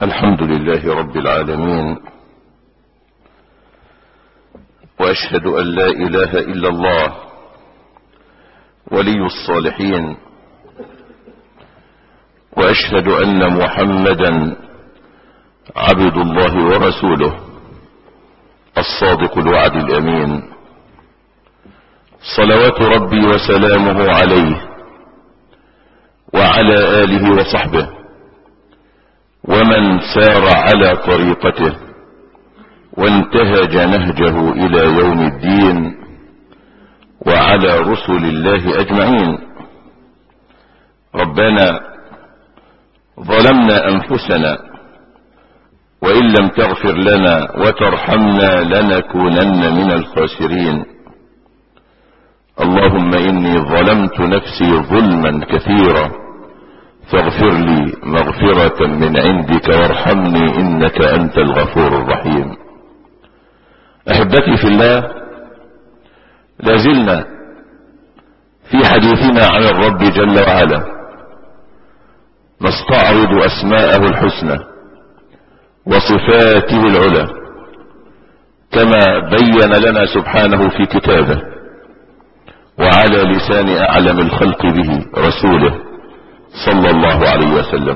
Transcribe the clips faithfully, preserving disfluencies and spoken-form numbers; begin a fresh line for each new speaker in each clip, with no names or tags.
الحمد لله رب العالمين، وأشهد أن لا إله إلا الله ولي الصالحين، وأشهد أن محمدا عبد الله ورسوله الصادق الوعد الأمين، صلوات ربي وسلامه عليه وعلى آله وصحبه ومن سار على طريقته وانتهج نهجه إلى يوم الدين، وعلى رسل الله أجمعين. ربنا ظلمنا أنفسنا، وإن لم تغفر لنا وترحمنا لنكونن من الخاسرين. اللهم إني ظلمت نفسي ظلما كثيرا فاغفر لي مغفرة من عندك وارحمني إنك أنت الغفور الرحيم. أحبتي في الله، لازلنا في حديثنا عن الرب جل وعلا نستعرض أسماءه الحسنى وصفاته العلى كما بين لنا سبحانه في كتابه وعلى لسان أعلم الخلق به رسوله صلى الله عليه وسلم.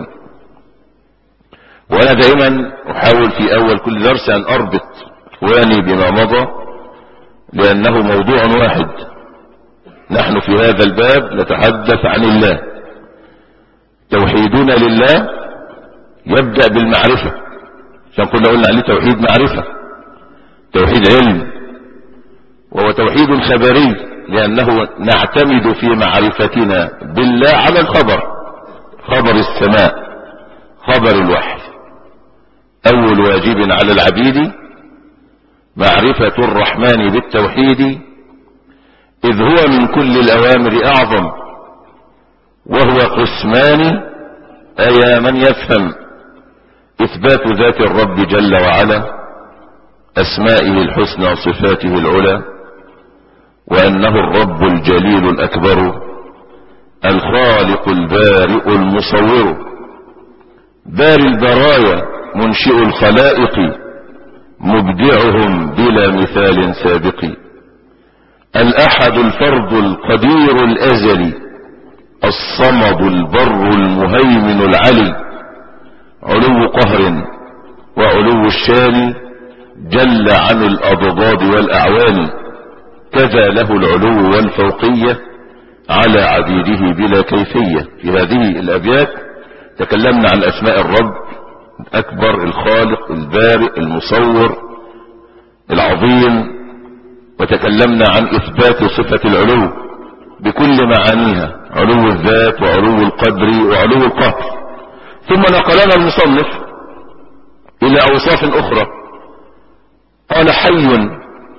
وأنا دائما أحاول في أول كل درس أن أربط إخواني بما مضى، لأنه موضوع واحد. نحن في هذا الباب نتحدث عن الله. توحيدنا لله يبدأ بالمعرفة، عشان كنا قلنا عليه توحيد معرفة، توحيد علم، وهو توحيد خبري، لأنه نعتمد في معرفتنا بالله على الخبر، خبر السماء، خبر الوحي. أول واجب على العبيد معرفة الرحمن بالتوحيد، إذ هو من كل الأوامر أعظم، وهو قسمان أيا من يفهم: إثبات ذات الرب جل وعلا، أسمائه الحسنى صفاته العلى، وأنه الرب الجليل الأكبر الخالق البارئ المصور، باري البرايا منشئ الخلائق، مبدعهم بلا مثال سابق، الأحد الفرد القدير الأزلي، الصمد البر المهيمن العلي، علو قهر وعلو الشان، جل عن الأضداد والأعوان، كذا له العلو والفوقية على عبيده بلا كيفية. في هذه الأبيات تكلمنا عن أسماء الرب الأكبر، الخالق البارئ المصور العظيم، وتكلمنا عن إثبات صفة العلو بكل معانيها، علو الذات وعلو القدر وعلو القهر. ثم نقلنا المصنف إلى أوصاف أخرى، قال: حي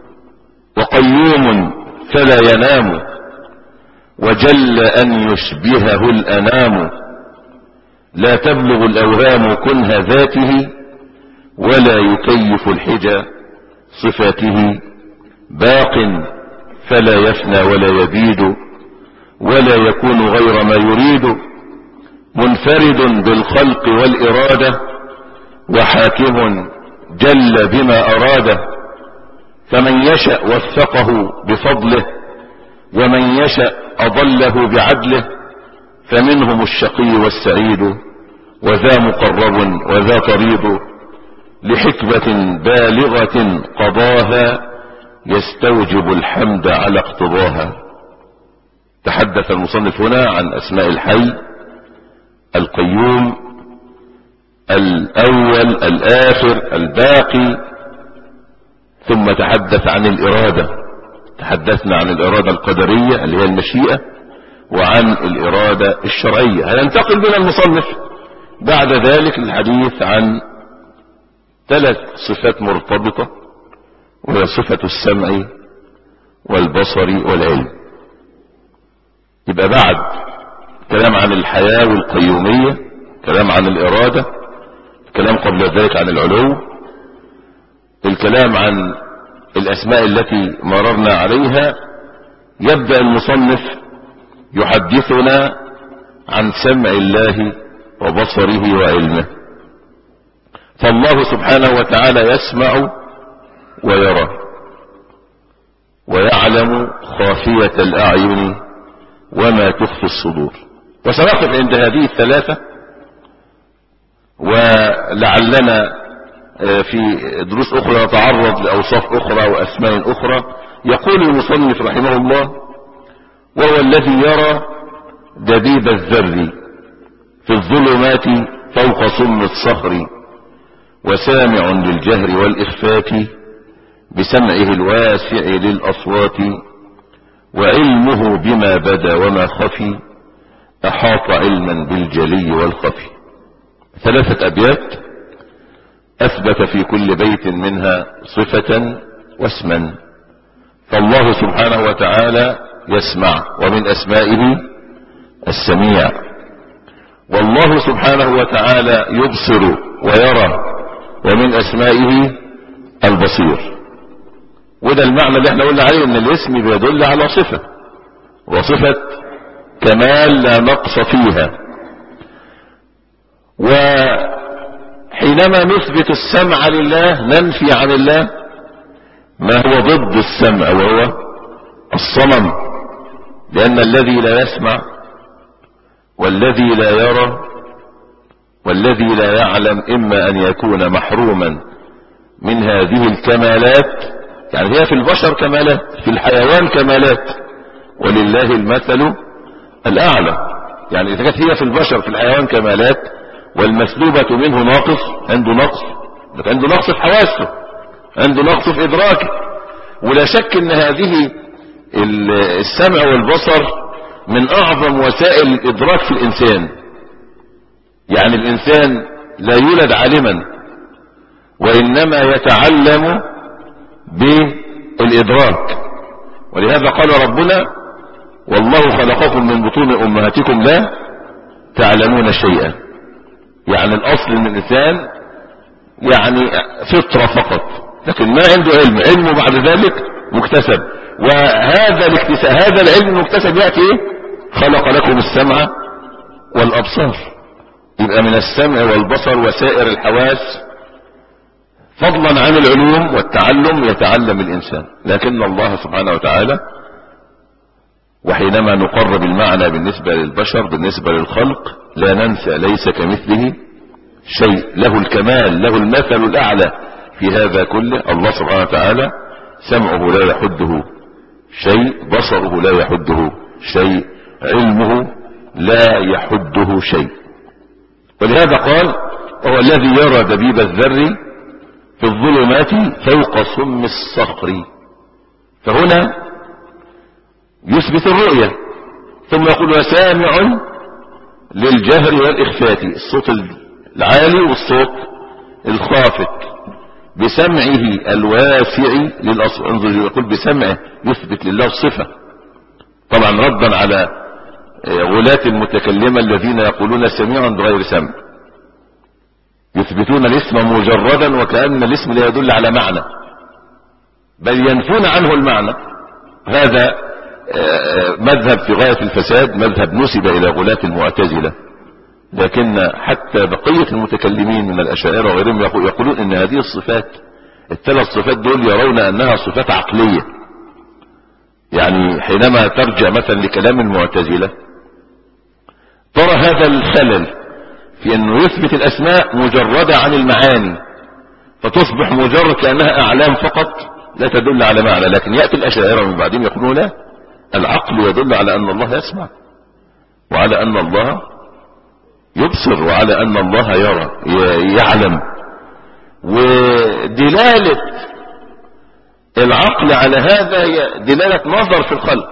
وقيوم فلا ينام، وجل أن يشبهه الأنام، لا تبلغ الأوهام كنه ذاته، ولا يكيف الحجى صفاته، باق فلا يفنى ولا يبيد، ولا يكون غير ما يريد، منفرد بالخلق والإرادة، وحاكم جل بما أراد، فمن يشأ وفقه بفضله، ومن يشأ أضله بعدله، فمنهم الشقي والسعيد، وذا مقرب وذا طريد، لحكمة بالغة قضاها، يستوجب الحمد على اقتضاها. تحدث المصنف هنا عن أسماء الحي القيوم الأول الآخر الباقي، ثم تحدث عن الإرادة. تحدثنا عن الإرادة القدرية اللي هي المشيئة، وعن الإرادة الشرعية. هينتقل بنا المصنف بعد ذلك للحديث عن ثلاث صفات مرتبطة، وهي صفة السمع والبصر والعلم. يبقى بعد كلام عن الحياة والقيومية، كلام عن الإرادة، كلام قبل ذلك عن العلو، الكلام عن الأسماء التي مررنا عليها، يبدأ المصنف يحدثنا عن سمع الله وبصره وعلمه. فالله سبحانه وتعالى يسمع ويرى ويعلم خافية الأعين وما تخفي الصدور. وسنقف عند هذه الثلاثة، ولعلنا في دروس أخرى نتعرض لأوصاف أخرى وأسماء أخرى. يقول المصنف رحمه الله: وهو الذي يرى دبيب الذر في الظلمات فوق صم الصخر، وسامع للجهر والإخفات بسمعه الواسع للأصوات، وعلمه بما بدا وما خفي أحاط علما بالجلي والخفي. ثلاثة أبيات أثبت في كل بيت منها صفة واسما. فالله سبحانه وتعالى يسمع، ومن أسمائه السميع. والله سبحانه وتعالى يبصر ويرى، ومن أسمائه البصير. وده المعنى اللي احنا قلنا عليه، ان الاسم بيدل على صفة، وصفة كمال لا نقص فيها. وحينما نثبت السمع لله ننفي عن الله ما هو ضد السمع، وهو الصمم، لأن الذي لا يسمع والذي لا يرى والذي لا يعلم إما أن يكون محروما من هذه الكمالات. يعني هي في البشر كمالات، في الحيوان كمالات، ولله المثل الأعلى. يعني إذا كانت هي في البشر في الحيوان كمالات، والمسلوبة منه ناقص، عنده نقص، عنده نقص في حواسه، عنده نقص في إدراكه. ولا شك أن هذه السمع والبصر من أعظم وسائل الإدراك في الإنسان. يعني الإنسان لا يولد عالما، وإنما يتعلم بالإدراك. ولهذا قال ربنا: والله خلقكم من بطون أمهاتكم لا تعلمون شيئا. يعني الأصل من الإنسان يعني فطرة فقط، لكن ما عنده علم، علمه بعد ذلك مكتسب. وهذا الاكتساب، هذا العلم المكتسب يأتي إيه؟ خلق لكم السمع والأبصار. يبقى من السمع والبصر وسائر الحواس، فضلا عن العلوم والتعلم يتعلم الإنسان. لكن الله سبحانه وتعالى، وحينما نقرب المعنى بالنسبة للبشر بالنسبة للخلق، لا ننسى ليس كمثله شيء، له الكمال، له المثل الأعلى في هذا كله. الله سبحانه وتعالى سمعه لا يحده شيء، بصره لا يحده شيء، علمه لا يحده شيء. ولهذا قال: هو الذي يرى دبيب الذر في الظلمات فوق صم الصخر. فهنا يثبت الرؤية، ثم يقول: وسامع للجهر والإخفات، الصوت العالي والصوت الخافت، بسمعه الواسع للأصوات. انظر، يقول بسمعه، يثبت لله الصفة، طبعا ردا على غلاة المتكلمة الذين يقولون سميع بغير سمع، يثبتون الاسم مجردا وكأن الاسم لا يدل على معنى، بل ينفون عنه المعنى. هذا مذهب في غاية الفساد، مذهب نسب إلى غلاة المعتزلة. لكن حتى بقية المتكلمين من الأشاعرة وغيرهم يقولون إن هذه الصفات، الثلاث صفات دول، يرون أنها صفات عقلية. يعني حينما ترجع مثلا لكلام المعتزلة ترى هذا الخلل في أنه يثبت الأسماء مجردة عن المعاني، فتصبح مجرد كأنها أعلام فقط لا تدل على معنى. لكن يأتي الأشاعرة من بعدهم يقولون لا، العقل يدل على أن الله يسمع، وعلى أن الله يبصر، وعلى أن الله يرى يعلم. ودلالة العقل على هذا هي دلالة نظر في الخلق،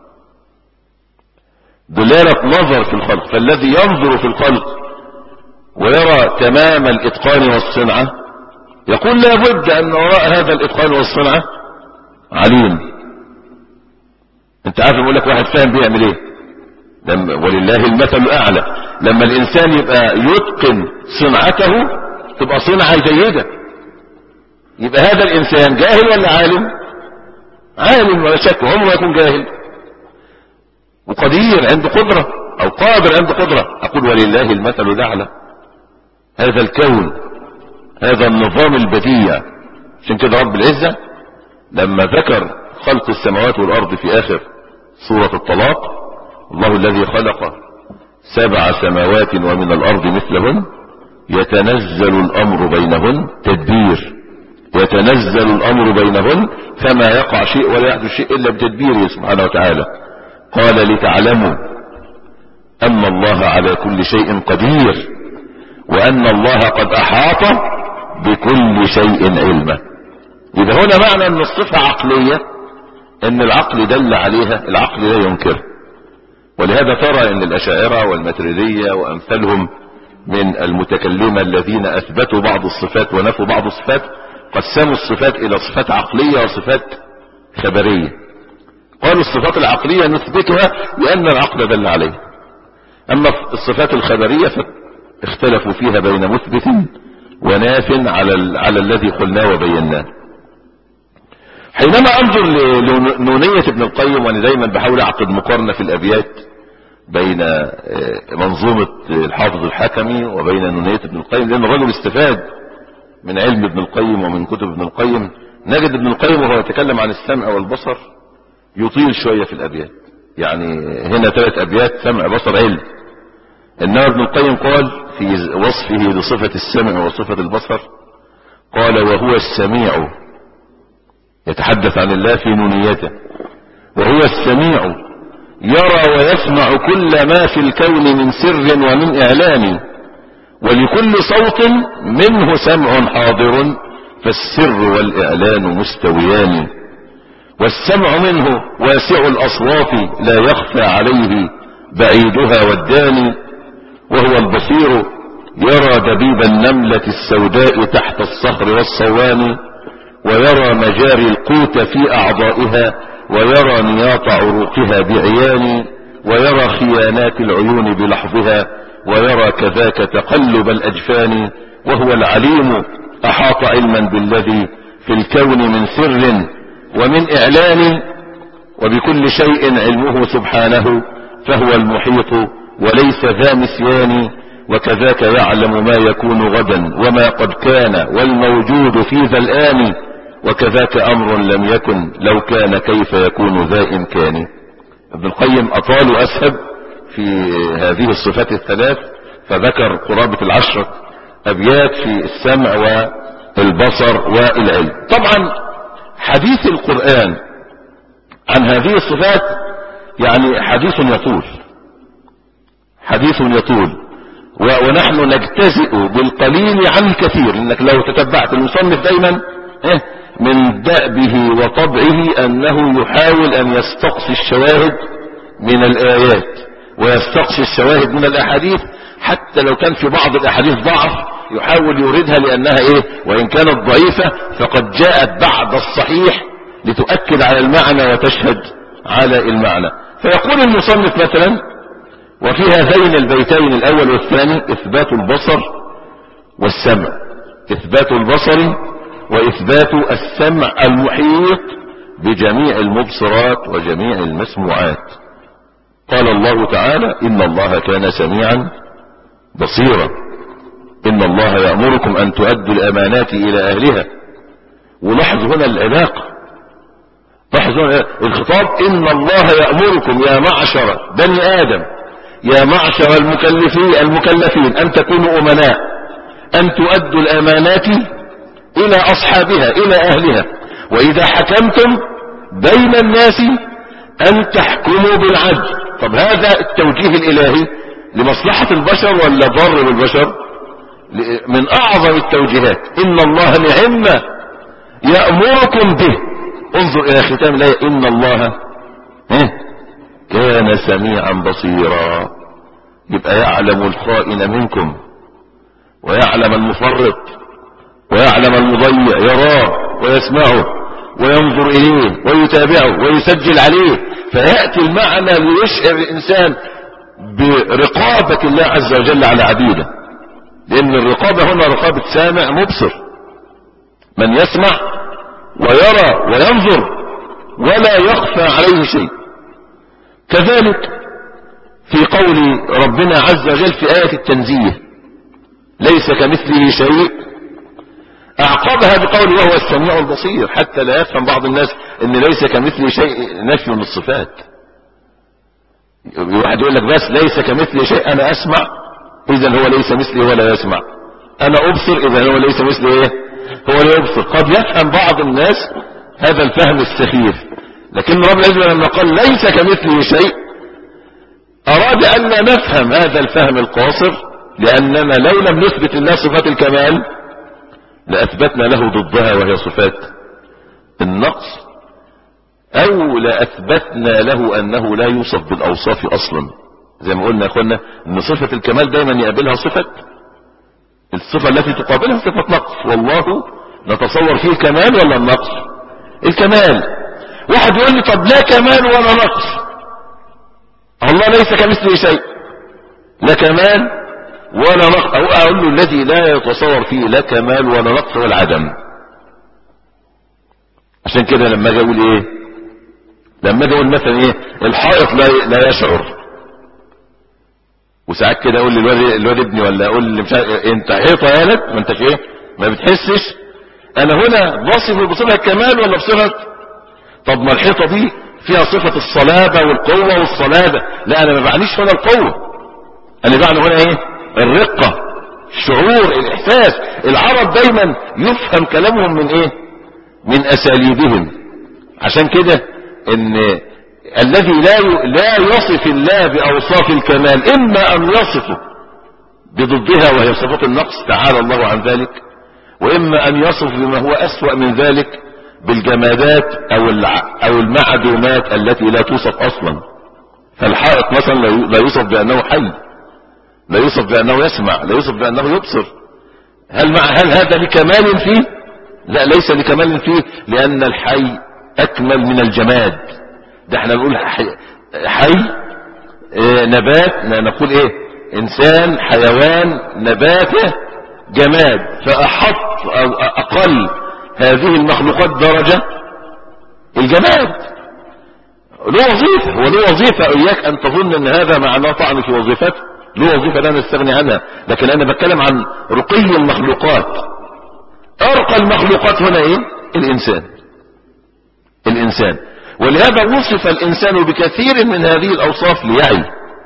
دلالة نظر في الخلق. فالذي ينظر في الخلق ويرى تمام الإتقان والصنعة يقول لا بد أن وراء هذا الإتقان والصنعة عليم. انت عارف، يقول لك واحد فاهم بيعمل ايه، لما ولله المثل الأعلى. لما الإنسان يبقى يتقن صنعته تبقى صنعة جيدة، يبقى هذا الإنسان جاهل ولا عالم؟ عالم ولا شك، عمره يكون جاهل. وقدير عنده قدرة، أو قادر عنده قدرة. أقول ولله المثل الأعلى. هذا الكون هذا النظام البديع. عشان كده رب العزة لما ذكر خلق السماوات والأرض في آخر سورة الطلاق، الله الذي خلق سبع سماوات ومن الأرض مثلهن يتنزل الأمر بينهن تدبير، يتنزل الأمر بينهن فما يقع شيء ولا يحدث شيء إلا بتدبيره سبحانه وتعالى. قال لتعلموا أن الله على كل شيء قدير وأن الله قد أحاط بكل شيء علما. إذا هنا معنى أن الصفة عقلية، أن العقل دل عليها، العقل لا ينكر. ولهذا ترى أن الأشاعرة والماتريدية وأمثالهم من المتكلمة الذين أثبتوا بعض الصفات ونفوا بعض الصفات قسموا الصفات إلى صفات عقلية وصفات خبرية. قالوا الصفات العقلية نثبتها لأن العقل دل عليها، أما الصفات الخبرية فاختلفوا فيها بين مثبت وناف على, على الذي قلناه وبيناه. حينما أنظر لنونية ابن القيم، وأنا دايما بحاول أعقد مقارنة في الأبيات بين منظومة الحافظ الحكمي وبين نونية ابن القيم، لأن الرجل استفاد من علم ابن القيم ومن كتب ابن القيم. نجد ابن القيم وهو يتكلم عن السمع والبصر يطيل شوية في الأبيات، يعني هنا ثلاث أبيات سمع بصر علم. إنما ابن القيم قال في وصفه لصفة السمع وصفة البصر، قال وهو السميع، يتحدث عن الله في نونيته، وهو السميع يرى ويسمع كل ما في الكون من سر ومن إعلان، ولكل صوت منه سمع حاضر فالسر والإعلان مستويان، والسمع منه واسع الأصوات لا يخفى عليه بعيدها والداني، وهو البصير يرى دبيب النملة السوداء تحت الصخر والصوان، ويرى مجاري القوت في أعضائها، ويرى نياط عروقها بعيان، ويرى خيانات العيون بلحظها، ويرى كذاك تقلب الأجفان، وهو العليم أحاط علما بالذي في الكون من سر ومن إعلان، وبكل شيء علمه سبحانه فهو المحيط وليس ذا نسيان، وكذاك يعلم ما يكون غدا وما قد كان والموجود في ذا الآن، وكذاك أمر لم يكن لو كان كيف يكون ذا إمكان. ابن القيم أطال أسهب في هذه الصفات الثلاث، فذكر قرابة العشرة أبيات في السمع والبصر والعلم. طبعا حديث القرآن عن هذه الصفات يعني حديث يطول، حديث يطول، ونحن نجتزئ بالقليل عن الكثير، لأنك لو تتبعت المصنف دايما من دأبه وطبعه أنه يحاول أن يستقصي الشواهد من الآيات ويستقصي الشواهد من الأحاديث، حتى لو كان في بعض الأحاديث ضعف يحاول يوردها لأنها إيه وإن كانت ضعيفة فقد جاءت بعد الصحيح لتؤكد على المعنى وتشهد على المعنى. فيقول المصنف مثلا وفي هذين البيتين الأول والثاني إثبات البصر والسمع، إثبات البصر وإثبات السمع المحيط بجميع المبصرات وجميع المسموعات. قال الله تعالى إن الله كان سميعا بصيرا، إن الله يأمركم أن تؤدوا الأمانات إلى أهلها. ولاحظ هنا العلاقة، لاحظ هنا الخطاب إن الله يأمركم يا معشر بني آدم، يا معشر المكلفين المكلفين أن تكونوا أمناء، أن تؤدوا الأمانات إلى أصحابها إلى أهلها، وإذا حكمتم بين الناس أن تحكموا بالعدل. طب هذا التوجيه الإلهي لمصلحة البشر ولا ضر بالبشر؟ من أعظم التوجيهات. إن الله نعم يأمركم به. انظر إلى ختام الآية إن الله كان سميعا بصيرا، يبقى يعلم الخائن منكم ويعلم المفرط ويعلم المضيع، يراه ويسمعه وينظر إليه ويتابعه ويسجل عليه. فيأتي المعنى ليشعر الإنسان برقابة الله عز وجل على عبيده، لأن الرقابة هنا رقابة سامع مبصر، من يسمع ويرى وينظر ولا يخفى عليه شيء. كذلك في قول ربنا عز وجل في آية التنزيه ليس كمثله شيء اعقبها بقول وهو السميع البصير، حتى لا يفهم بعض الناس ان ليس كمثله شيء نفي من الصفات. واحد يقول لك بس ليس كمثله شيء، انا اسمع اذا هو ليس مثلي ولا يسمع، انا ابصر اذا هو ليس مثلي ايه هو لا يبصر. قد يفهم بعض الناس هذا الفهم السخيف، لكن رب العزة لما قال ليس كمثله شيء اراد ان لا نفهم هذا الفهم القاصر، لاننا لو لم نثبت لله صفات الكمال لأثبتنا له ضدها وهي صفات النقص، او لأثبتنا له انه لا يوصف بالاوصاف اصلا. زي ما قلنا يا اخوانا ان صفة الكمال دايما يقابلها صفة، الصفة التي تقابلها صفة نقص، والله نتصور فيه الكمال ولا النقص؟ الكمال. واحد يقول لي طب لا كمال ولا نقص، الله ليس كمثله شيء، لا كمال ولا نقص. او اقول له الذي لا يتصور فيه لا كمال ولا نقص هو العدم. عشان كده لما اجي اقول ايه، لما اجي اقول مثلا ايه الحائط لا لا يشعر، وساعات كده اقول للواد الواد ابني ولا اقول اللي مش انت حيطه يا ولد ما انتش ايه ما بتحسش، انا هنا بصف بصفه الكمال ولا بصفه؟ طب ما الحيطه دي فيها صفه الصلابه والقوه والصلابه، لا انا ما بعنيش هنا القوه، انا بعني هنا ايه الرقه، الشعور، الاحساس. العرب دايما يفهم كلامهم من ايه من اساليبهم. عشان كده ان الذي لا لا يصف الله باوصاف الكمال اما ان يصفه بضدها وهي صفات النقص تعالى الله عن ذلك، واما ان يصف بما هو اسوأ من ذلك بالجمادات او او المعدومات التي لا توصف اصلا. فالحائط مثلا لا يوصف بانه حي، لا يوصف بانه يسمع، لا يوصف بانه يبصر. هل مع هل هذا لكمال فيه؟ لا، ليس لكمال فيه، لان الحي اكمل من الجماد. ده احنا نقول حي, حي اه نبات، نقول ايه انسان، حيوان، نباته، جماد. فاحط او اقل هذه المخلوقات درجة الجماد. له وظيفة وله وظيفة، اياك ان تظن ان هذا معناه طعن في وظيفته، له وظيفة لا نستغني عنها، لكن انا بتكلم عن رقي المخلوقات. ارقى المخلوقات هنا ايه الانسان الانسان ولهذا وصف الانسان بكثير من هذه الاوصاف ليعي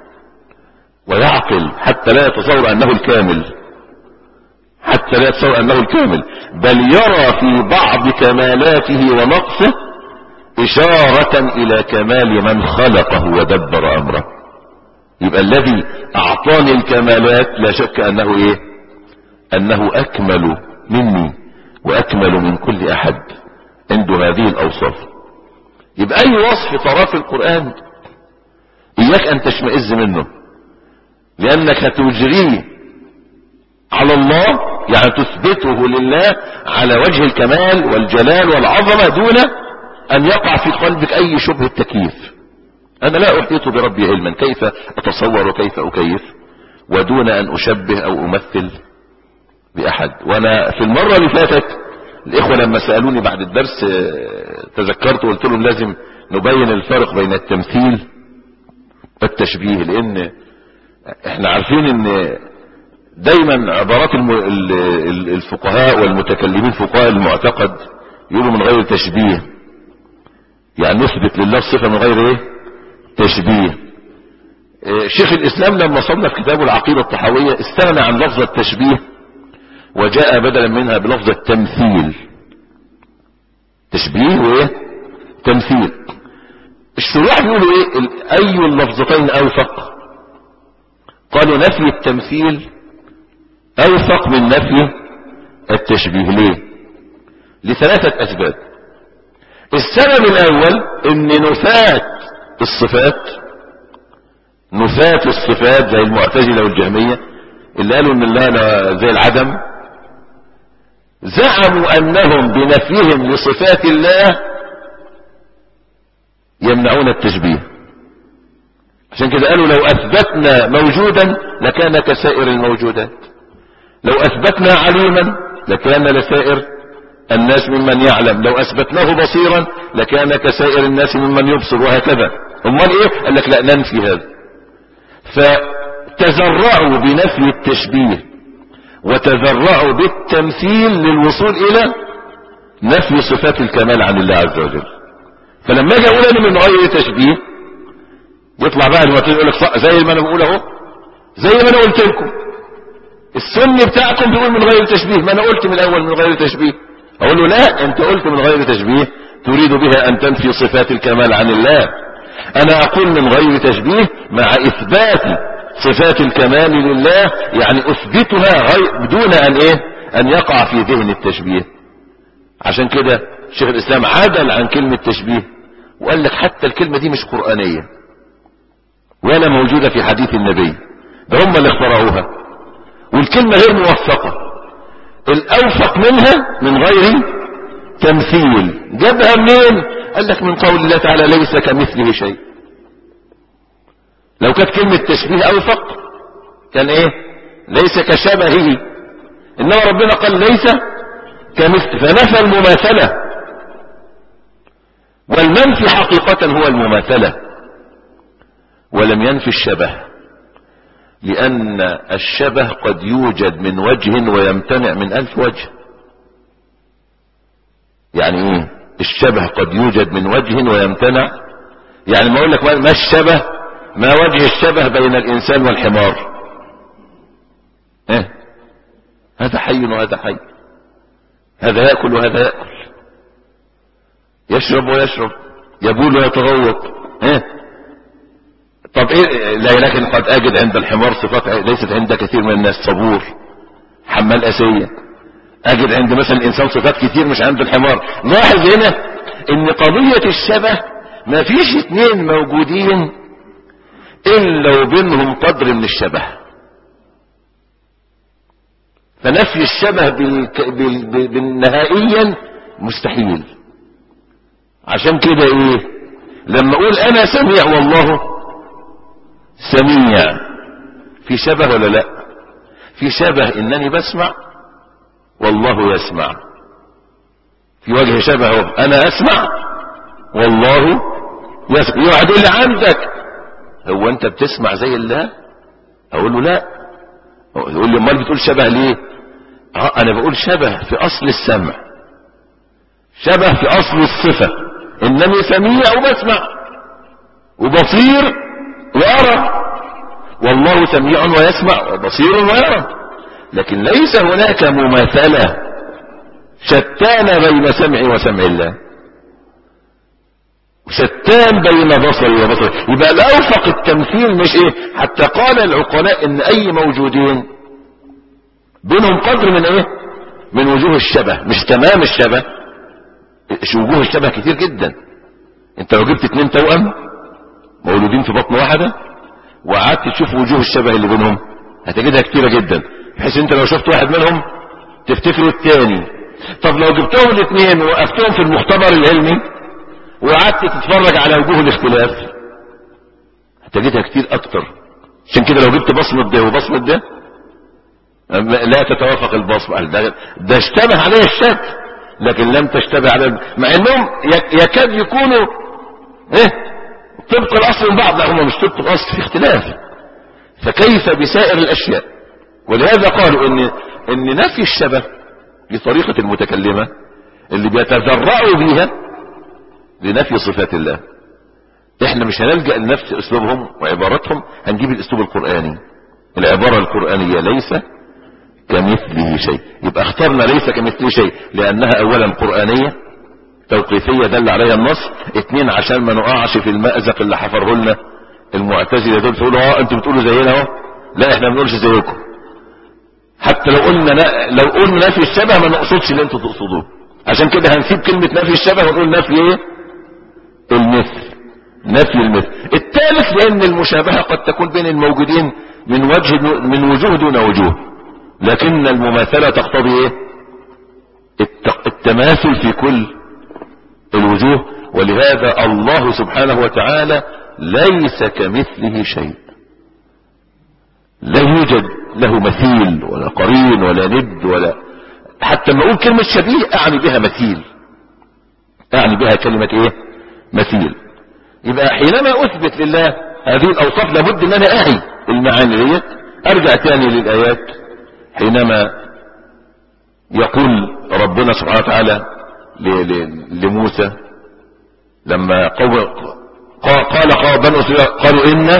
ويعقل، حتى لا يتصور انه الكامل، حتى لا يتصور انه الكامل، بل يرى في بعض كمالاته ونقصه اشارة الى كمال من خلقه ودبر امره. يبقى الذي اعطاني الكمالات لا شك انه ايه انه اكمل مني واكمل من كل احد عنده هذه الاوصاف. يبقى اي وصف تراه في القرآن اياك ان تشمئز منه، لانك هتجريه على الله، يعني تثبته لله على وجه الكمال والجلال والعظمة دون ان يقع في قلبك اي شبهة تكييف. انا لا احيط بربي علما، كيف اتصور وكيف اكيف ودون ان اشبه او امثل باحد. وانا في المرة اللي فاتت الاخوة لما سألوني بعد الدرس تذكرت وقلت لهم لازم نبين الفرق بين التمثيل والتشبيه، لان احنا عارفين ان دايما عبارات الفقهاء والمتكلمين فقهاء المعتقد يقولوا من غير تشبيه، يعني نثبت لله الصفة من غير ايه تشبيه. شيخ الاسلام لما صنف كتابه العقيدة الطحاوية استغنى عن لفظ التشبيه وجاء بدلا منها بلفظ التمثيل. تشبيه وايه تمثيل. الشروح بيقولوا ايه اي اللفظتين اوفق؟ قالوا نفي التمثيل اوفق من نفي التشبيه. ليه؟ لثلاثة اسباب. السبب الاول ان نفاة الصفات نفاة الصفات زي المعتزلة والجهمية اللي قالوا ان الله زي العدم، زعموا انهم بنفيهم لصفات الله يمنعون التشبيه. عشان كده قالوا لو اثبتنا موجودا لكان كسائر الموجودات، لو اثبتنا عليما لكان لسائر الناس ممن يعلم، لو اثبتناه بصيرا لكان كسائر الناس ممن يبصر، وهكذا. امال ايه؟ قال لك لا ننفي هذا. فتزرعوا بنفي التشبيه وتذرعوا بالتمثيل للوصول الى نفي صفات الكمال عن الله عز وجل. فلما اجي اقول انا من غير تشبيه، يطلع بقى المعتزله يقول لك زي ما انا بقول اهو، زي ما انا قلت لكم السني بتاعكم بيقول من غير تشبيه، ما انا قلت من الاول من غير تشبيه. اقول له لا، انت قلت من غير تشبيه تريد بها ان تنفي صفات الكمال عن الله. انا اقول من غير تشبيه مع اثبات صفات الكمال لله، يعني اثبتها غير بدون ان ايه ان يقع في ذهن التشبيه. عشان كده شيخ الاسلام عدل عن كلمة تشبيه وقال لك حتى الكلمة دي مش قرآنية ولا موجودة في حديث النبي، ده هم اللي اخترعوها، والكلمة غير موفقة. الاوفق منها من غير تمثيل. جابها منين؟ قال لك من قول الله تعالى ليس كمثله شيء. لو كانت كلمة تشبيه اوفق كان ايه؟ ليس كشبهه، انما ربنا قال ليس كمثل، فنفى المماثلة، والمنفي حقيقة هو المماثلة، ولم ينفي الشبه، لأن الشبه قد يوجد من وجه ويمتنع من ألف وجه. يعني ايه الشبه قد يوجد من وجه ويمتنع؟ يعني ما اقول لك ما الشبه، ما وجه الشبه بين الإنسان والحمار؟ ايه؟ هذا حي وهذا حي، هذا يأكل وهذا يأكل، يشرب ويشرب، يبول ويتغوط. ايه؟ طب ايه؟ لا، لكن قد اجد عند الحمار صفات ليست عند كثير من الناس، صبور، حمال اسية. اجد عند مثلا الانسان صفات كثير مش عند الحمار. لاحظ هنا ان قضية الشبه ما فيش اتنين موجودين الا وبينهم قدر من الشبه، فنفي الشبه بالنهائيا مستحيل. عشان كده ايه لما اقول انا سميع والله سميع، في شبه ولا لا؟ في شبه انني بسمع والله يسمع، في وجه شبهه انا اسمع والله يسمع. يقعد يقول لي عندك هو انت بتسمع زي الله؟ اقول له لا. يقول لي امال بتقول شبه ليه؟ اه انا بقول شبه في اصل السمع، شبه في اصل الصفة، انني سميع وبسمع وبصير وارى، والله سميع ويسمع وبصير ويرى، لكن ليس هناك مماثلة شتان بين سمعي وسمع الله، شتان بين بصري وبصري. يبقى الاوفق التمثيل مش ايه؟ حتى قال العقلاء ان اي موجودين بينهم قدر من ايه؟ من وجوه الشبه، مش تمام الشبه، وجوه الشبه كتير جدا. انت لو جبت اتنين توأم مولودين في بطن واحدة وقعدت تشوف وجوه الشبه اللي بينهم هتجدها كتيرة جدا، بحيث انت لو شفت واحد منهم تفتكره التاني. طب لو جبتهم الاثنين ووقفتهم في المختبر العلمي وقعدت تتفرج على وجوه الاختلاف هتجدها كتير اكتر. عشان كده لو جبت بصمة ده وبصمة ده لا تتوافق البصمة، ده, ده اشتبه عليه الشكل لكن لم تشتبه على، مع انهم يكاد يكونوا ايه طبق الاصل من بعض، لا هم مش طبق الاصل، في اختلاف. فكيف بسائر الاشياء؟ ولهذا قالوا ان ان نفي الشبه بطريقة المتكلمة اللي بيتذرعوا بيها لنفي صفات الله. احنا مش هنلجأ لنفس اسلوبهم وعباراتهم، هنجيب الاسلوب القرآني، العبارة القرآنية ليس كمثله شيء. يبقى اخترنا ليس كمثله شيء لانها اولا قرآنية توقيفية دل عليها النص، اتنين عشان ما نقعش في المأزق اللي حفره لنا المعتزلة دول تقولوا اه انتوا بتقولوا زينا اهو، لا احنا ما بنقولش زيكم. حتى لو قلنا لو قلنا نفي الشبه ما نقصدش اللي انتوا تقصدوه، عشان كده هنسيب كلمة نفي الشبه ونقول نفي ايه؟ المثل، نفي المثل. الثالث لان المشابهة قد تكون بين الموجودين من وجه من وجوه دون وجوه، لكن المماثلة تقتضي ايه؟ التماثل في كل الوجوه. ولهذا الله سبحانه وتعالى ليس كمثله شيء، لا يوجد له مثيل ولا قرين ولا ند، ولا حتى ما اقول كلمة شبيه اعني بها مثيل، اعني بها كلمة ايه؟ مثيل. يبقى حينما اثبت لله هذه الاوصاف لابد ان انا اعي المعاني ديت، ارجع تاني للايات حينما يقول ربنا سبحانه وتعالى لموسى لما قال قال بنو اسرائيل قالوا إنا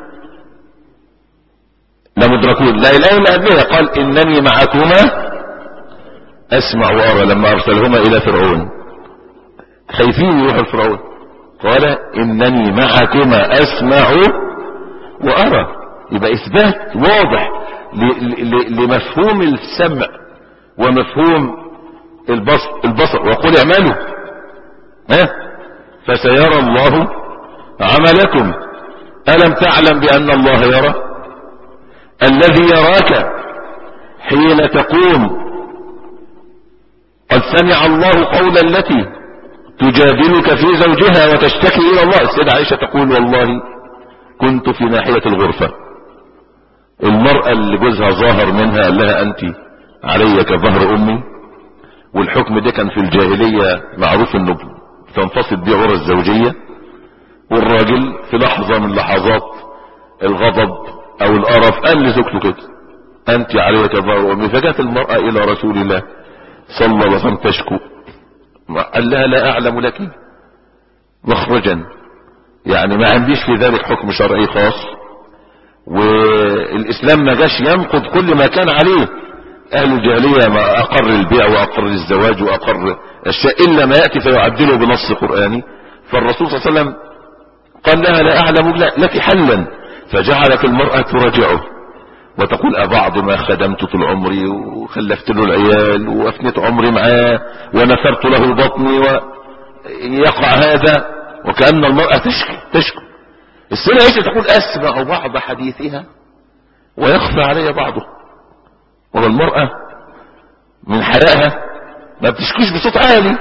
لمدركون، لا اله الا الله، قال إنني معكما أسمع وأرى لما أرسلهما إلى فرعون، خايفين يروحوا لفرعون، قال إنني معكما أسمع وأرى. يبقى إثبات واضح لمفهوم السمع ومفهوم البصر, البصر وقل اعملوا ها فسيرى الله عملكم ألم تعلم بأن الله يرى؟ الذي يراك حين تقوم قد سمع الله قول التي تجادلك في زوجها وتشتكي إلى الله. السيدة عائشة تقول والله كنت في ناحية الغرفة، المرأة اللي جوزها ظاهر منها قال لها أنت علي كظهر أمي، والحكم ده كان في الجاهلية معروف انه تنفصل بيه عرى الزوجية، والراجل في لحظة من لحظات الغضب او القرف قال لزوجته كده أنت علي كظهر أمي، فجاءت المرأة إلى رسول الله صلى الله عليه وسلم تشكو، قال لها لا أعلم لك مخرجا، يعني ما عنديش في ذلك حكم شرعي خاص، والإسلام ما جاش ينقض كل ما كان عليه أهل الجاهلية، ما أقر البيع وأقر الزواج وأقر الشيء إلا ما يأتي فيعدله بنص قرآني. فالرسول صلى الله عليه وسلم قال لها لا أعلم لك حلا، فجعلت المرأة تراجعه وتقول أبعض ما خدمت طول عمري وخلفت له العيال وأفنيت عمري معاه ونثرت له بطني، ويقع هذا وكأن المرأة تشكي تشكي. السيدة عائشة تقول أسمع بعض حديثها ويخفى علي بعضه، والمرأة من حيائها ما بتشكيش بصوت عالي،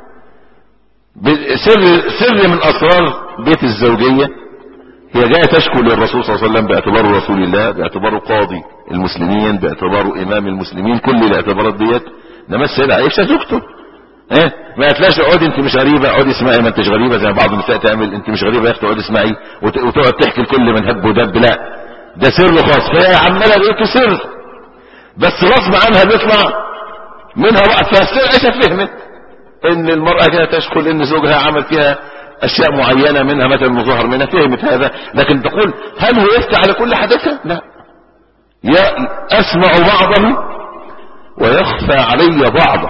سر سر من أسرار بيت الزوجية هي جاية تشكو للرسول صلى الله عليه وسلم باعتباره رسول الله، باعتباره قاضي المسلمين، باعتباره إمام المسلمين، كل الاعتبارات ديت. انما السيدة عائشة زوجته ايه ما هتلاش اقعدي انت مش غريبة، اقعدي اسمعي ما انتش غريبة زي بعض النساء تعمل، انت مش غريبة يا اختي اقعدي اسمعي وتقعد تحكي لكل من هب ودب، لا ده سر خاص، فهي عمالة لقيته سر بس غصب عنها بيطلع منها وقت. فالسيدة عائشة فهمت ان المرأة جاية تشكو ان زوجها عمل فيها اشياء معينة منها مثلا مظاهر منها، فهمت هذا، لكن تقول هل هو يفتح على كل حدثها؟ لا، يا اسمع بعضه ويخفى علي بعضه،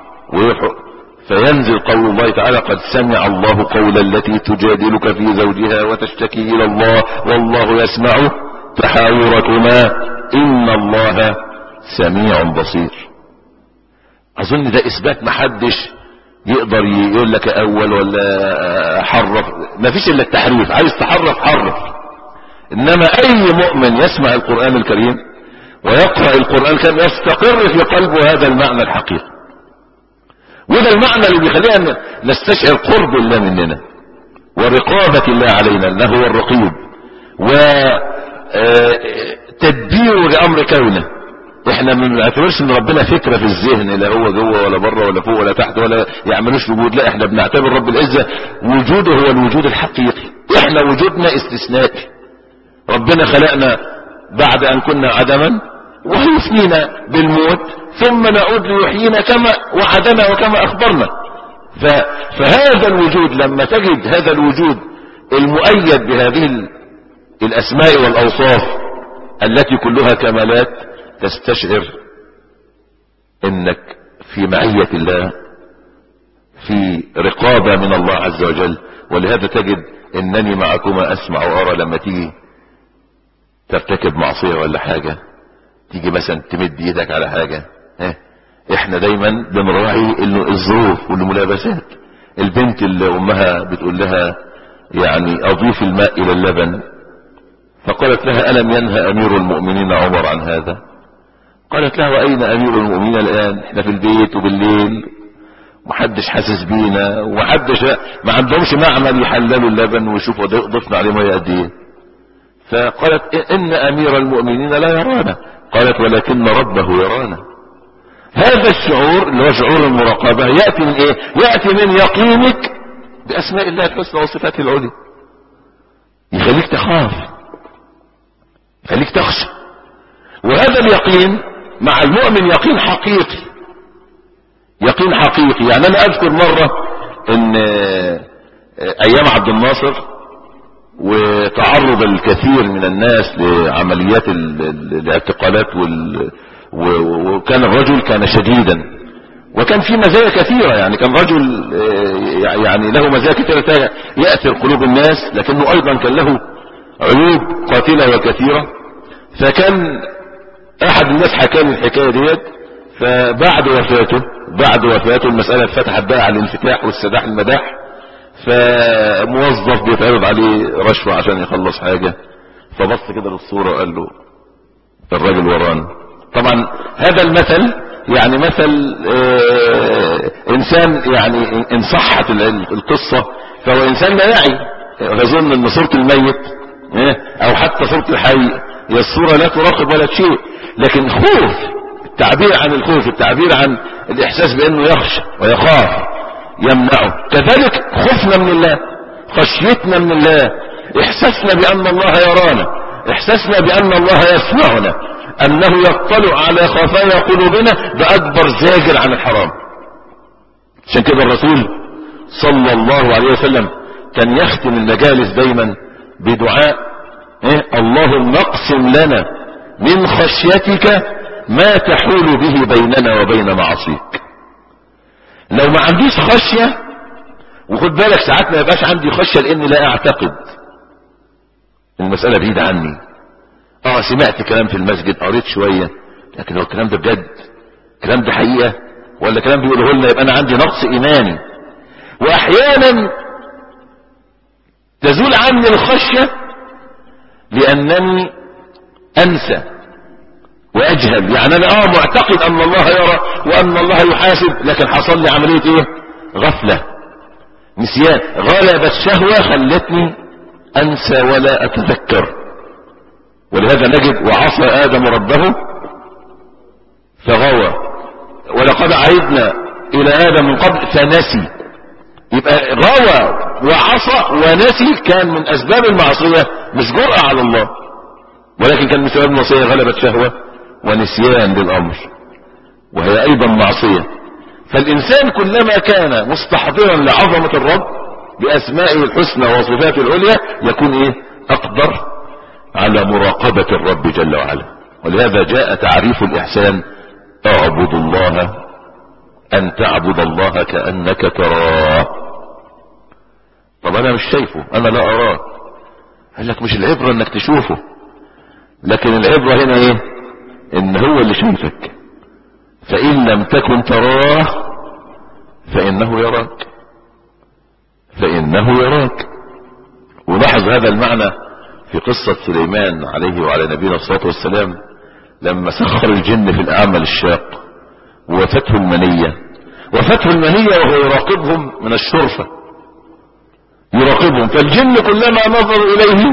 فينزل قول الله تعالى قد سمع الله قول التي تجادلك في زوجها وتشتكي الى الله والله يسمع تحاوركما ان الله سميع بصير. اظن ده اثبات محدش يقدر يقول لك اول ولا حرف، ما فيش الا التحريف، عايز تحرف حرف. انما اي مؤمن يسمع القرآن الكريم ويقرأ القرآن الكريم يستقر في قلبه هذا المعنى الحقيقي، وده المعنى اللي بيخلينا نستشعر قرب الله مننا ورقابة الله علينا انه هو الرقيب وتدبيره لامر كونه. احنا ما بنعتبرش ان ربنا فكرة في الذهن، لا هو جوه ولا بره ولا فوق ولا تحت ولا يعملوش وجود، لا احنا بنعتبر رب العزة وجوده هو الوجود الحقيقي، احنا وجودنا استثنائي. ربنا خلقنا بعد ان كنا عدما وهيفنينا بالموت ثم نعود ليحيينا كما وعدنا وكما اخبرنا. فهذا الوجود لما تجد هذا الوجود المؤيد بهذه الاسماء والاوصاف التي كلها كمالات، تستشعر انك في معية الله، في رقابة من الله عز وجل. ولهذا تجد انني معكما اسمع وارى، لما تيجي ترتكب معصية ولا حاجة، تيجي مثلا تمد ايدك على حاجة، ها احنا دايما بنراعي انه الظروف والملابسات. البنت اللي امها بتقول لها يعني اضيف الماء الى اللبن، فقالت لها الم ينهى امير المؤمنين عمر عن هذا؟ قالت له واين امير المؤمنين الان؟ احنا في البيت وبالليل محدش حاسس بينا ومحدش ما عندهمش معمل يحللوا اللبن ويشوفوا ضفنا عليه ميه قد ايه. فقالت ان امير المؤمنين لا يرانا. قالت ولكن ربه يرانا. هذا الشعور اللي هو شعور المراقبة يأتي من ايه؟ يأتي من يقينك باسماء الله الحسنى وصفاته العليا، يخليك تخاف، يخليك تخشى. وهذا اليقين مع المؤمن يقين حقيقي، يقين حقيقي. يعني انا اذكر مرة ان ايام عبد الناصر وتعرض الكثير من الناس لعمليات الاعتقالات وال... وكان الرجل كان شديدا وكان في مزايا كثيرة، يعني كان رجل يعني له مزايا كثيرة يأثر قلوب الناس، لكنه ايضا كان له عيوب قاتلة وكثيرة. فكان احد الناس حكى لي الحكاية ديت، فبعد وفاته بعد وفاته المسألة فتحت بقى على الانفتاح والسداح المداح، فموظف بيتعرض عليه رشوة عشان يخلص حاجة، فبص كده للصورة وقال له الراجل ورانا. طبعا هذا المثل يعني مثل اه انسان، يعني ان صحت القصة فهو انسان لا يعي، يظن ان صورة الميت اه او حتى صورة الحي هي الصورة لا تراقب ولا شيء، لكن خوف، التعبير عن الخوف، التعبير عن الاحساس بانه يخشى ويخاف يمنعه. كذلك خوفنا من الله، خشيتنا من الله، احساسنا بان الله يرانا، احساسنا بان الله يسمعنا، انه يطلع على خفايا قلوبنا، ده اكبر زاجر عن الحرام. عشان كده الرسول صلى الله عليه وسلم كان يختم المجالس دايما بدعاء إيه؟ اللهم اقسم لنا من خشيتك ما تحول به بيننا وبين معاصيك. لو ما عنديش خشية، وخد بالك ساعات ما يبقاش عندي خشية لاني لا اعتقد المسألة بعيدة عني، اه سمعت كلام في المسجد، قريت شوية، لكن هو الكلام ده بجد؟ الكلام ده حقيقة ولا كلام بيقوله لنا؟ يبقى انا عندي نقص ايماني. واحيانا تزول عني الخشية لانني انسى واجهل، يعني انا اه معتقد ان الله يرى وان الله يحاسب، لكن حصل لي عملية ايه؟ غفلة، نسيان، غلبت الشهوة خلتني انسى ولا اتذكر. ولهذا نجد وعصى ادم ربه فغوى ولقد عهدنا الى ادم من قبل فنسي. يبقى غوى وعصى ونسي كان من اسباب المعصية، مش جرأة على الله، ولكن كان من سبب المعصية غلبت شهوة ونسيان للامر، وهي ايضا معصية. فالانسان كلما كان مستحضرا لعظمة الرب باسمائه الحسنى وصفاته العليا يكون ايه؟ اقدر على مراقبة الرب جل وعلا. ولهذا جاء تعريف الاحسان اعبد الله، ان تعبد الله كأنك تراه. طب انا مش شايفه، انا لا اراه. قال لك مش العبرة انك تشوفه، لكن العبرة هنا ايه؟ ان هو اللي شايفك، فان لم تكن تراه فانه يراك، فانه يراك. ولاحظ هذا المعنى في قصة سليمان عليه وعلى نبينا الصلاة والسلام، لما سخر الجن في الاعمال الشاق وفته المنية، وفته المنية وهو يراقبهم من الشرفة، يراقبهم، فالجن كلما نظروا اليه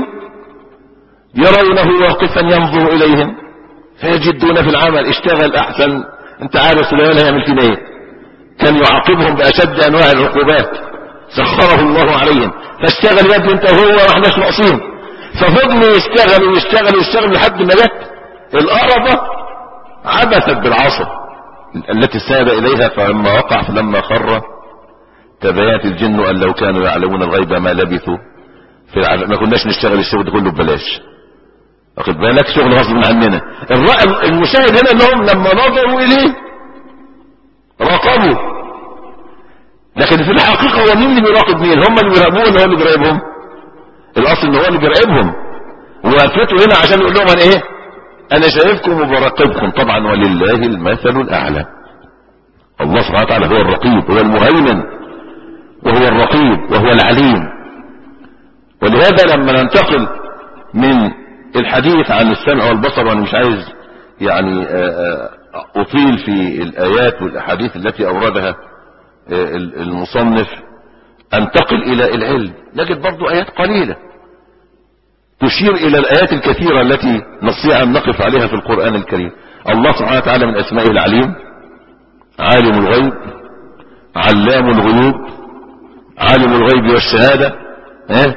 يرونه واقفا ينظر اليهم فيجدون في العمل اشتغل احسن. انت عارف سليمان هيعمل فينا ايه؟ كان يعاقبهم باشد انواع العقوبات سخره الله عليهم، فاشتغل يد انت وهو ما احناش ناقصين، ففضلوا يشتغل ويشتغل ويشتغل لحد ما جت القربة عبثت بالعصا التي ساد اليها، فلما وقع فلما خر تبينت الجن ان لو كانوا يعلمون الغيب ما لبثوا في العذاب. ما كناش نشتغل الشغل ده كله ببلاش، واخد بالك؟ شغل غصب عننا. المشاهد هنا انهم لما نظروا اليه راقبوا، لكن في الحقيقة هو مين اللي بيراقب مين؟ هم اللي بيراقبوه ولا هو اللي بيراقبهم؟ الاصل ان هو اللي بيراقبهم، ووقفته هنا عشان يقول لهم انا ايه؟ انا شايفكم وبراقبكم. طبعا ولله المثل الاعلى. الله سبحانه وتعالى هو الرقيب، هو المهيمن، وهو الرقيب، وهو العليم. ولهذا لما ننتقل من الحديث عن السمع والبصر، وانا مش عايز يعني اطيل في الايات والاحاديث التي اوردها المصنف، انتقل الى العلم. نجد برضو ايات قليلة تشير الى الايات الكثيرة التي نستطيع ان نقف عليها في القرآن الكريم. الله سبحانه وتعالى من اسمائه العليم، عالم الغيب، علام الغيوب، عالم الغيب والشهادة، اه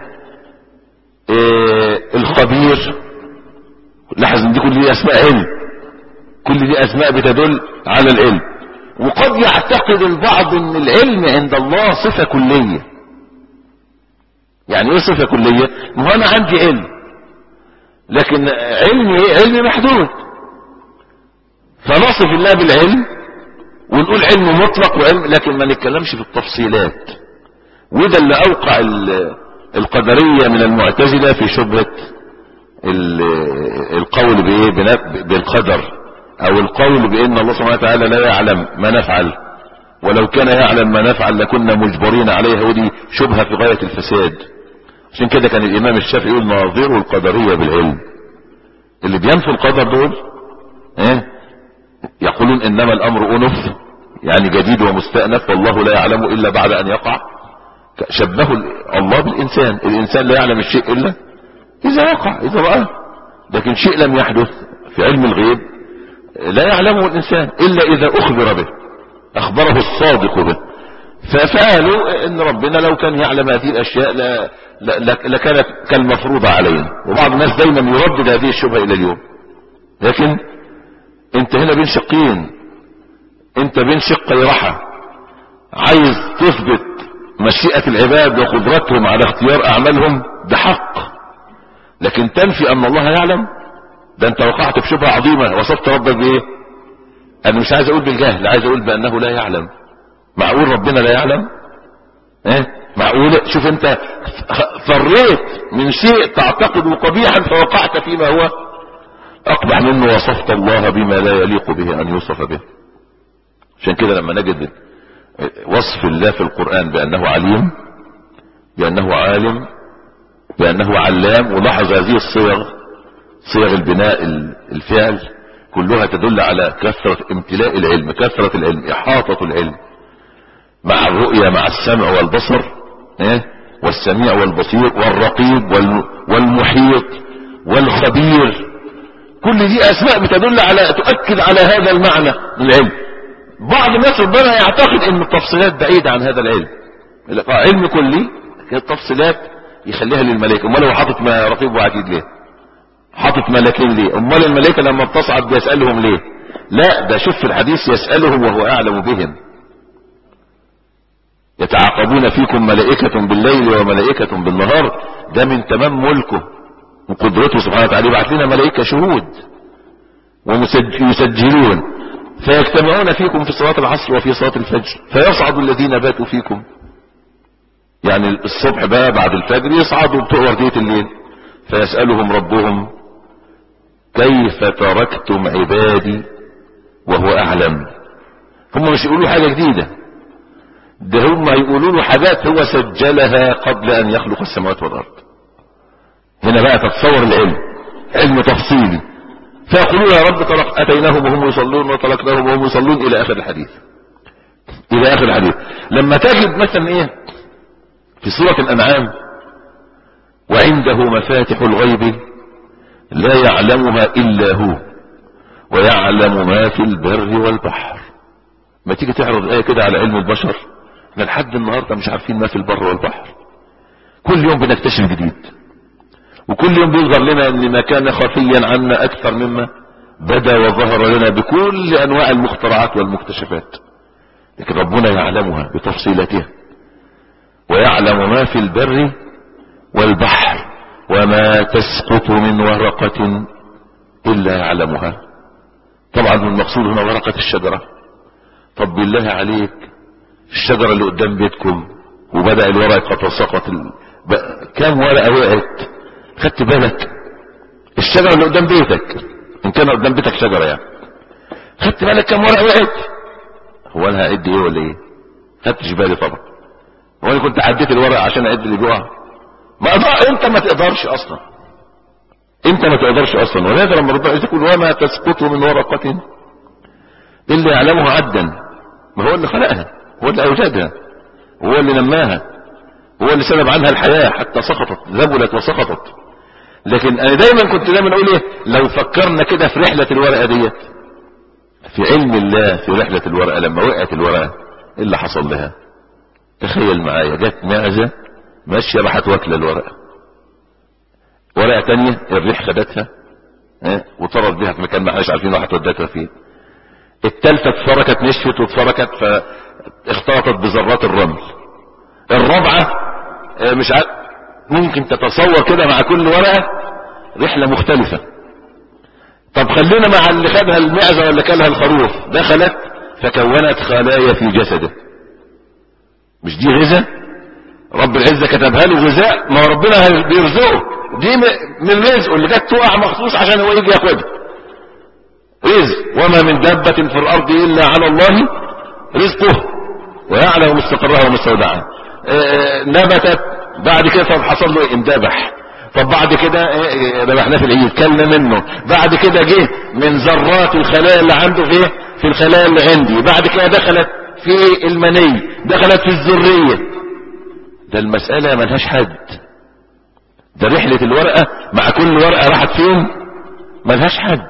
اه الخبير. لاحظ ان دي كل اسماء علم. كل دي اسماء بتدل على العلم. وقد يعتقد البعض ان العلم عند الله صفة كلية. يعني ايه صفة كلية؟ ما انا عندي علم، لكن علمي ايه؟ علمي محدود، فنصف الله بالعلم ونقول علم مطلق وعلم، لكن ما نتكلمش في التفصيلات. وده اللي اوقع القدرية من المعتزلة في شبهة القول بايه؟ بالقدر، او القول بان الله سبحانه وتعالى لا يعلم ما نفعل، ولو كان يعلم ما نفعل لكنا مجبرين عليها. ودي شبهة في غاية الفساد. عشان كده كان الامام الشافعي يقول ناظروا القدرية بالعلم. اللي بينفوا القدر دول ايه؟ يقولون انما الامر انف، يعني جديد ومستأنف، والله لا يعلم الا بعد ان يقع. شبهوا الله بالانسان، الانسان لا يعلم الشيء الا اذا وقع، اذا رآه. لكن شيء لم يحدث في علم الغيب لا يعلمه الانسان الا اذا اخبر به، اخبره الصادق به. فقالوا ان ربنا لو كان يعلم هذه الاشياء لا لكانت كالمفروضة علينا. وبعض الناس دايما يردد هذه الشبهة الى اليوم. لكن انت هنا بين شقين، انت بين شقي رحى، عايز تثبت مشيئة العباد وقدرتهم على اختيار اعمالهم، ده حق، لكن تنفي ان الله يعلم، ده انت وقعت في شبهة عظيمة. وصفت ربك بايه؟ انا مش عايز اقول بالجهل، عايز اقول بانه لا يعلم. معقول ربنا لا يعلم؟ ايه معقول؟ شوف انت فريت من شيء تعتقده قبيحا فوقعت فيما هو اقبح منه، وصفت الله بما لا يليق به ان يوصف به. عشان كده لما نجد وصف الله في القرآن بانه عليم، بانه عالم، بانه علام، ولاحظ هذه الصيغ، صيغ البناء الفعل كلها تدل على كثرة امتلاء العلم، كثرة العلم، احاطة العلم، مع الرؤية، مع السمع والبصر، ايه؟ والسميع والبصير والرقيب والمحيط والخبير. كل دي اسماء بتدل على، تؤكد على هذا المعنى من العلم. بعض الناس ربما يعتقد ان التفصيلات بعيدة عن هذا العلم، علم كلي، التفصيلات يخليها للملائكة. امال هو حاطط ما رقيب وعتيد ليه؟ حاطط ملائكين ليه؟ امال الملائكة لما بتصعد بيسألهم ليه؟ لا، ده شوف في الحديث يسألهم وهو اعلم بهم. يتعاقبون فيكم ملائكة بالليل وملائكة بالنهار، ده من تمام ملكه وقدرته سبحانه وتعالى. يبعث لنا ملائكة شهود ويسجلون، فيجتمعون فيكم في صلاة العصر وفي صلاة الفجر، فيصعد الذين باتوا فيكم. يعني الصبح بقى بعد الفجر يصعدوا بتوع وردية الليل، فيسألهم ربهم كيف تركتم عبادي وهو اعلم. هم مش يقولوا حاجة جديدة، ده هم يقولوا له حاجات هو سجلها قبل ان يخلق السماوات والارض. هنا بقى تتصور العلم، علم تفصيلي. فيقولون يا رب ترك اتيناهم وهم يصلون وتركناهم وهم يصلون الى اخر الحديث، الى اخر الحديث. لما تجد مثلا ايه في سورة الانعام وعنده مفاتح الغيب لا يعلمها الا هو ويعلم ما في البر والبحر. ما تيجي تعرض ايه كده على علم البشر، احنا لحد النهارده مش عارفين ما في البر والبحر. كل يوم بنكتشف جديد، وكل يوم بيظهر لنا ان ما كان خفيا عنا اكثر مما بدا وظهر لنا بكل انواع المخترعات والمكتشفات. لكن ربنا يعلمها بتفصيلاتها، ويعلم ما في البر والبحر وما تسقط من ورقة الا يعلمها. طبعا المقصود هنا ورقة الشجرة. طب بالله عليك، الشجرة اللي قدام بيتكم وبدأ الورق قد سقط ال... ب... كام ورقة وقعت؟ خدت بالك؟ الشجرة اللي قدام بيتك، ان كان قدام بيتك شجرة يعني، خدت بالك كام ورقة وقعت؟ هو انا هعد ايه ولا ايه؟ خدتش بالي طبعا. هو انا كنت عديت الورق عشان اعد اللي بيقع؟ ما أضع... انت ما تقدرش اصلا، انت ما تقدرش اصلا. ولذا لما ربنا يقول وما تسقط من ورقة اللي يعلمها عدا، ما هو اللي خلقها، هو اللي اوجدها، هو اللي نماها، هو اللي سلب عنها الحياة حتى سقطت، ذبلت وسقطت. لكن انا دايما كنت دايما اقول ايه، لو فكرنا كده في رحلة الورقة ديت، في علم الله في رحلة الورقة، لما وقعت الورقة ايه اللي حصل لها؟ تخيل معايا، جت معزة ماشية راحت واكلة الورقة، ورقة تانية الريح خدتها، اه وطرد بها في مكان ما احناش عارفين راحت ودتها فين. الثالثه اتفركت نشفت واتفركت فاختلطت بذرات الرمل. الرابعه اه مش عارف، ممكن تتصور كده مع كل ورقه رحله مختلفه. طب خلينا مع اللي خدها المعزه ولا كلها الخروف، دخلت فكونت خلايا في جسده. مش دي غذاء؟ رب العزة كتبها له غذاء، ما ربنا بيرزقه، دي من رزقه اللي جت تقع مخصوص عشان هو يجي ياخدها. رزق، وما من دابة في الارض الا على الله رزقه ويعلم مستقرها ومستودعها. نبتت بعد كده، طب حصل له اندبح، طب بعد كده ذبحناه في العيد كلنا منه، بعد كده جه من ذرات الخلايا اللي عنده في في الخلايا اللي عندي، بعد كده دخلت في المني، دخلت في الذريه. ده المسألة ملهاش حد. ده رحلة الورقة مع كل ورقة راحت فين ملهاش حد،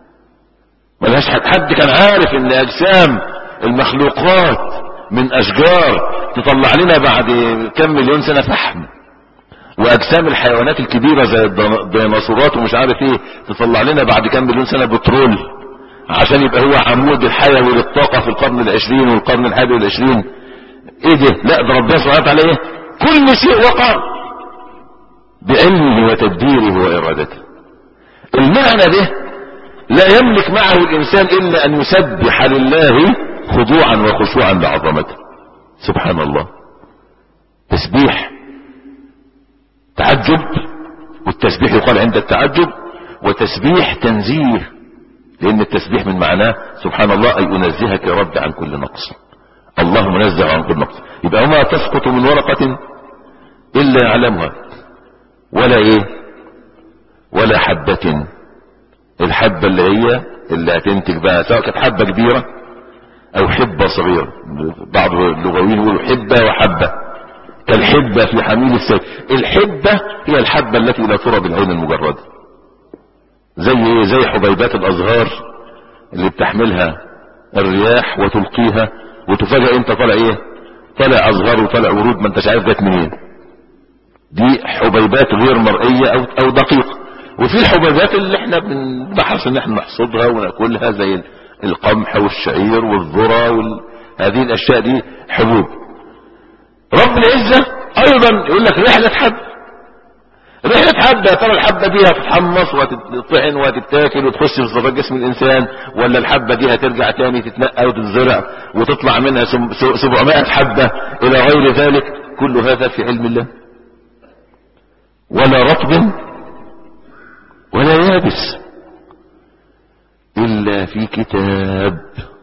ملهاش حد. حد كان عارف ان اجسام المخلوقات من اشجار تطلع لنا بعد كم مليون سنة فحم، واجسام الحيوانات الكبيرة زي الديناصورات ومش عارف ايه تطلع لنا بعد كم مليون سنة بترول عشان يبقى هو عمود الحيوي للطاقة في القرن العشرين والقرن الحادي والعشرين. ايه ده؟ لا ده ربنا سبحانه وتعالى ايه، كل شيء وقع بعلمه وتدبيره وارادته. المعنى ده لا يملك معه الانسان الا ان يسبح لله خضوعا وخشوعا لعظمته سبحان الله. تسبيح تعجب، والتسبيح يقال عند التعجب، وتسبيح تنزيه، لان التسبيح من معناه سبحان الله اي انزهك يا رب عن كل نقص. الله منزه عن كل نقص. يبقى وما تسقط من ورقة الا يعلمها، ولا ايه ولا حبة. الحبة اللي هي اللي هتنتج بقى، سواء كانت حبة كبيرة او حبة صغيرة. بعض اللغويين يقولوا حبة وحبة، كالحبة في حميل السيف. الحبة هي الحبة التي لا ترى بالعين المجردة، زي ايه؟ زي حبيبات الازهار اللي بتحملها الرياح وتلقيها وتفاجئ انت طالع ايه، طالع ازهار وطالع ورود ما انتش عارف جت منين. دي حبيبات غير مرئية او او دقيقة. وفي الحبيبات اللي احنا بنحرص ان احنا نحصدها وناكلها زي القمح والشعير والذرة وال... هذه الاشياء دي حبوب. رب العزة ايضا يقول لك رحلة حب، رحلة حبة. ترى الحبة دي هتتحمص وتطحن وتتاكل وتخش في ذرات جسم الانسان، ولا الحبة دي هترجع تاني تتنقى وتتزرع وتطلع منها سبعمائة حبة الى غير ذلك. كل هذا في علم الله. ولا رطب ولا يابس الا في كتاب.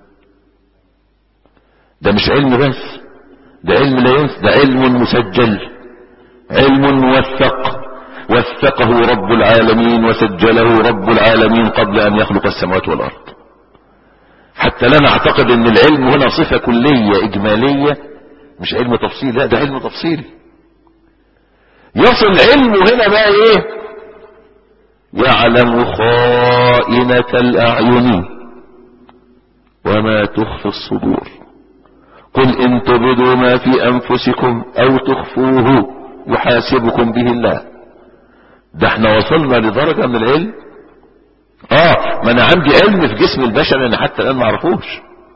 ده مش علم بس، ده علم لا ينسى، ده علم مسجل، علم موثق، وثقه رب العالمين وسجله رب العالمين قبل ان يخلق السماوات والارض. حتى لا نعتقد ان العلم هنا صفة كلية اجمالية، مش علم تفصيلي، لا ده علم تفصيلي. يصل علمه هنا بقى ايه؟ يعلم خائنة الاعين وما تخفي الصدور. قل ان تبدوا ما في انفسكم او تخفوه يحاسبكم به الله. ده احنا وصلنا لدرجة من العلم. اه ما انا عندي علم في جسم البشر انا حتى الان ما اعرفوش،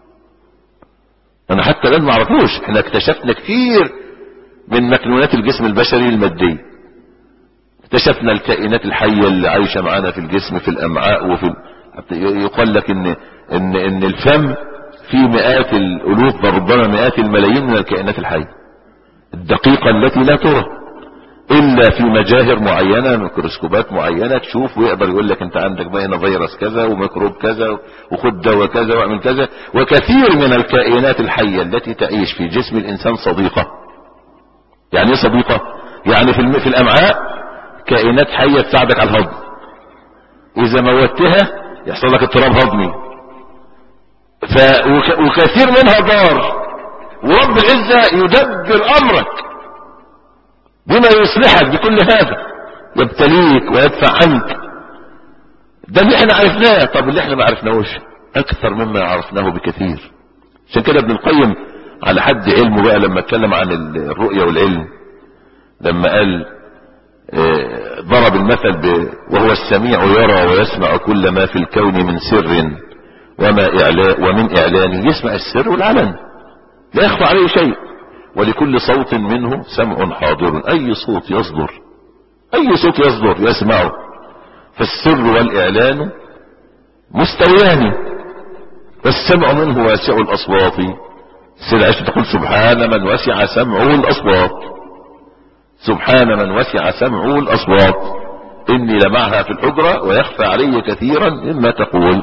انا حتى الان ما اعرفوش. احنا اكتشفنا كثير من مكنونات الجسم البشري المادية، اكتشفنا الكائنات الحية اللي عايشة معانا في الجسم في الامعاء وفي يقال لك ان ان ان الفم في مئات الالوف بل ربما مئات الملايين من الكائنات الحية الدقيقة التي لا ترى الا في مجاهر معينة، ميكروسكوبات معينة تشوف ويقدر يقول لك انت عندك بقى هنا فيروس كذا وميكروب كذا وخد دواء كذا واعمل كذا. وكثير من الكائنات الحية التي تعيش في جسم الانسان صديقة. يعني ايه صديقة؟ يعني في, في الامعاء كائنات حية تساعدك على الهضم، اذا موتها يحصل لك اضطراب هضمي. ف... وك... وكثير منها ضار، ورب العزة يدبر امرك بما يصلحك بكل هذا، يبتليك ويدفع عنك. ده اللي احنا عرفناه. طب اللي احنا ما عرفناهوش اكثر مما عرفناه بكثير. عشان كده ابن القيم على حد علمه بقى لما اتكلم عن الرؤية والعلم، لما قال ضرب المثل ب... وهو السميع يرى ويسمع كل ما في الكون من سر وما إعلاء ومن إعلانه، يسمع السر والعلن لا يخفى عليه شيء، ولكل صوت منه سمع حاضر، أي صوت يصدر أي صوت يصدر يسمعه، فالسر والإعلان مستويان، والسمع منه واسع الأصوات. سيدة عائشة تقول سبحان من وسع سمعه الأصوات، سبحان من وسع سمعه الأصوات، إني لمعها في الحجرة ويخفى علي كثيرا مما تقول.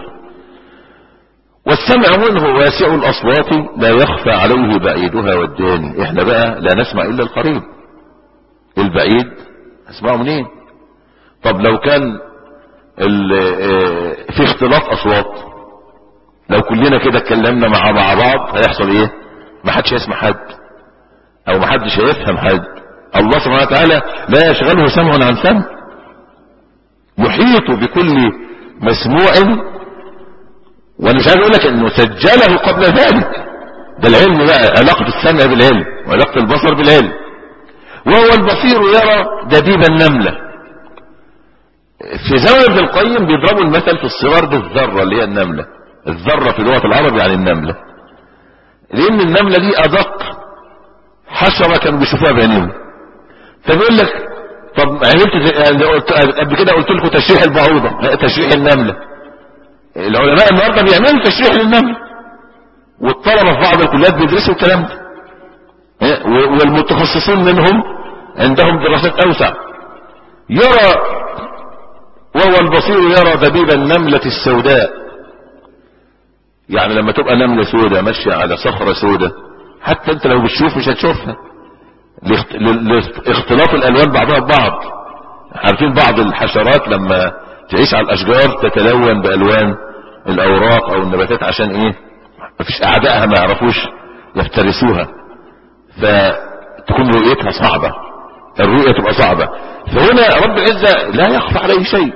والسمع منه واسع الأصوات لا يخفى عليه بعيدها والداني. احنا بقى لا نسمع إلا القريب، البعيد اسمعه منين؟ طب لو كان في اختلاط أصوات، لو كلنا كده اتكلمنا مع مع بعض هيحصل ايه؟ ما حدش يسمع حد او ما حدش هيفهم حد. الله سبحانه وتعالى لا يشغله سمع عن سمع، يحيط بكل مسموع. وانا مش عايز اقول لك انه سجله قبل ذلك، ده العلم بقى، علاقة السمع بالعلم وعلاقة البصر بالعلم. وهو البصير يرى دبيب النملة. في زمن ابن القيم بيضربوا المثل في الصغار بالذرة اللي هي النملة. الذرة في لغة العرب يعني النملة، لان النملة دي ادق حشرة كانوا بيشوفوها بعينيهم. فبيقول لك طب عرفت قبل كده قلت لكم تشريح البعوضة، تشريح النملة. العلماء النهارده بيعملوا تشريح للنملة، والطلبة في بعض الكليات بيدرسوا الكلام ده، والمتخصصين منهم عندهم دراسات اوسع. يرى وهو البصير يرى دبيب النملة السوداء، يعني لما تبقى نملة سوداء ماشية على صخرة سوداء حتى انت لو بتشوف مش هتشوفها، لاختلاط الالوان بعضها ببعض. عارفين بعض الحشرات لما تعيش على الاشجار تتلون بالوان الاوراق او النباتات، عشان ايه؟ مفيش اعدائها ما يعرفوش يفترسوها، فتكون رؤيتها صعبة، الرؤية تبقى صعبة. فهنا رب العزة لا يخفى عليه شيء،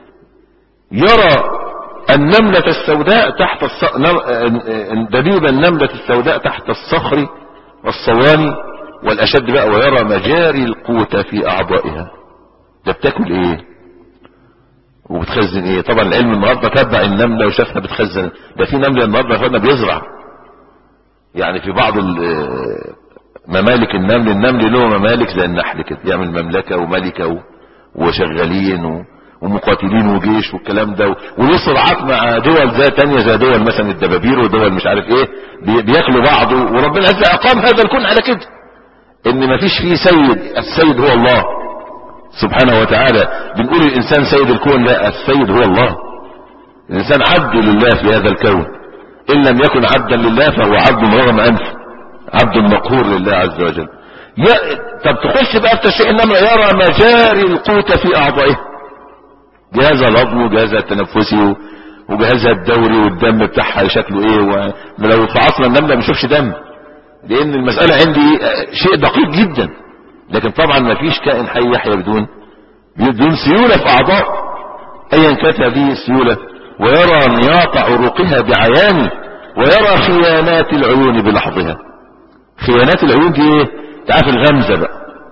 يرى النملة السوداء تحت الص... دبيب النملة السوداء تحت الصخر والصواني، والاشد بقى ويرى مجاري القوت في اعضائها. ده بتاكل ايه وبتخزن ايه؟ طبعا العلم النهارده تبع النملة وشافها بتخزن. ده في نملة النهارده اخوانا بيزرع، يعني في بعض ممالك النمل، النمل له ممالك زي النحل كده، يعمل مملكة وملكة وشغالين و... ومقاتلين وجيش والكلام ده، وله صراعات مع دول زي تانية زي دول مثلا الدبابير ودول مش عارف ايه، بياكلوا بعض. وربنا عز اقام هذا الكون على كده، ان مفيش فيه سيد، السيد هو الله سبحانه وتعالى. بنقول الانسان سيد الكون، لا، السيد هو الله. الانسان عبد لله في هذا الكون، ان لم يكن عبدا لله فهو عبد رغم انفه، عبد مقهور لله عز وجل. يا طب تخش بقى في تشريح النملة، يرى مجاري القوت في اعضائه، جهازها الهضمي وجهازها التنفسي وجهازها الدوري والدم بتاعها شكله ايه. ولو فحصنا النملة ما نشوفش دم، لان المسألة عندي شيء دقيق جدا. لكن طبعا ما فيش كائن حي يحيا بدون بدون سيولة في اعضاء ايا كانت هذه السيولة. ويرى نياط عروقها بعيانه، ويرى خيانات العيون بلحظها. خيانات العيون دي ايه؟ تعرف الغمزة بقى،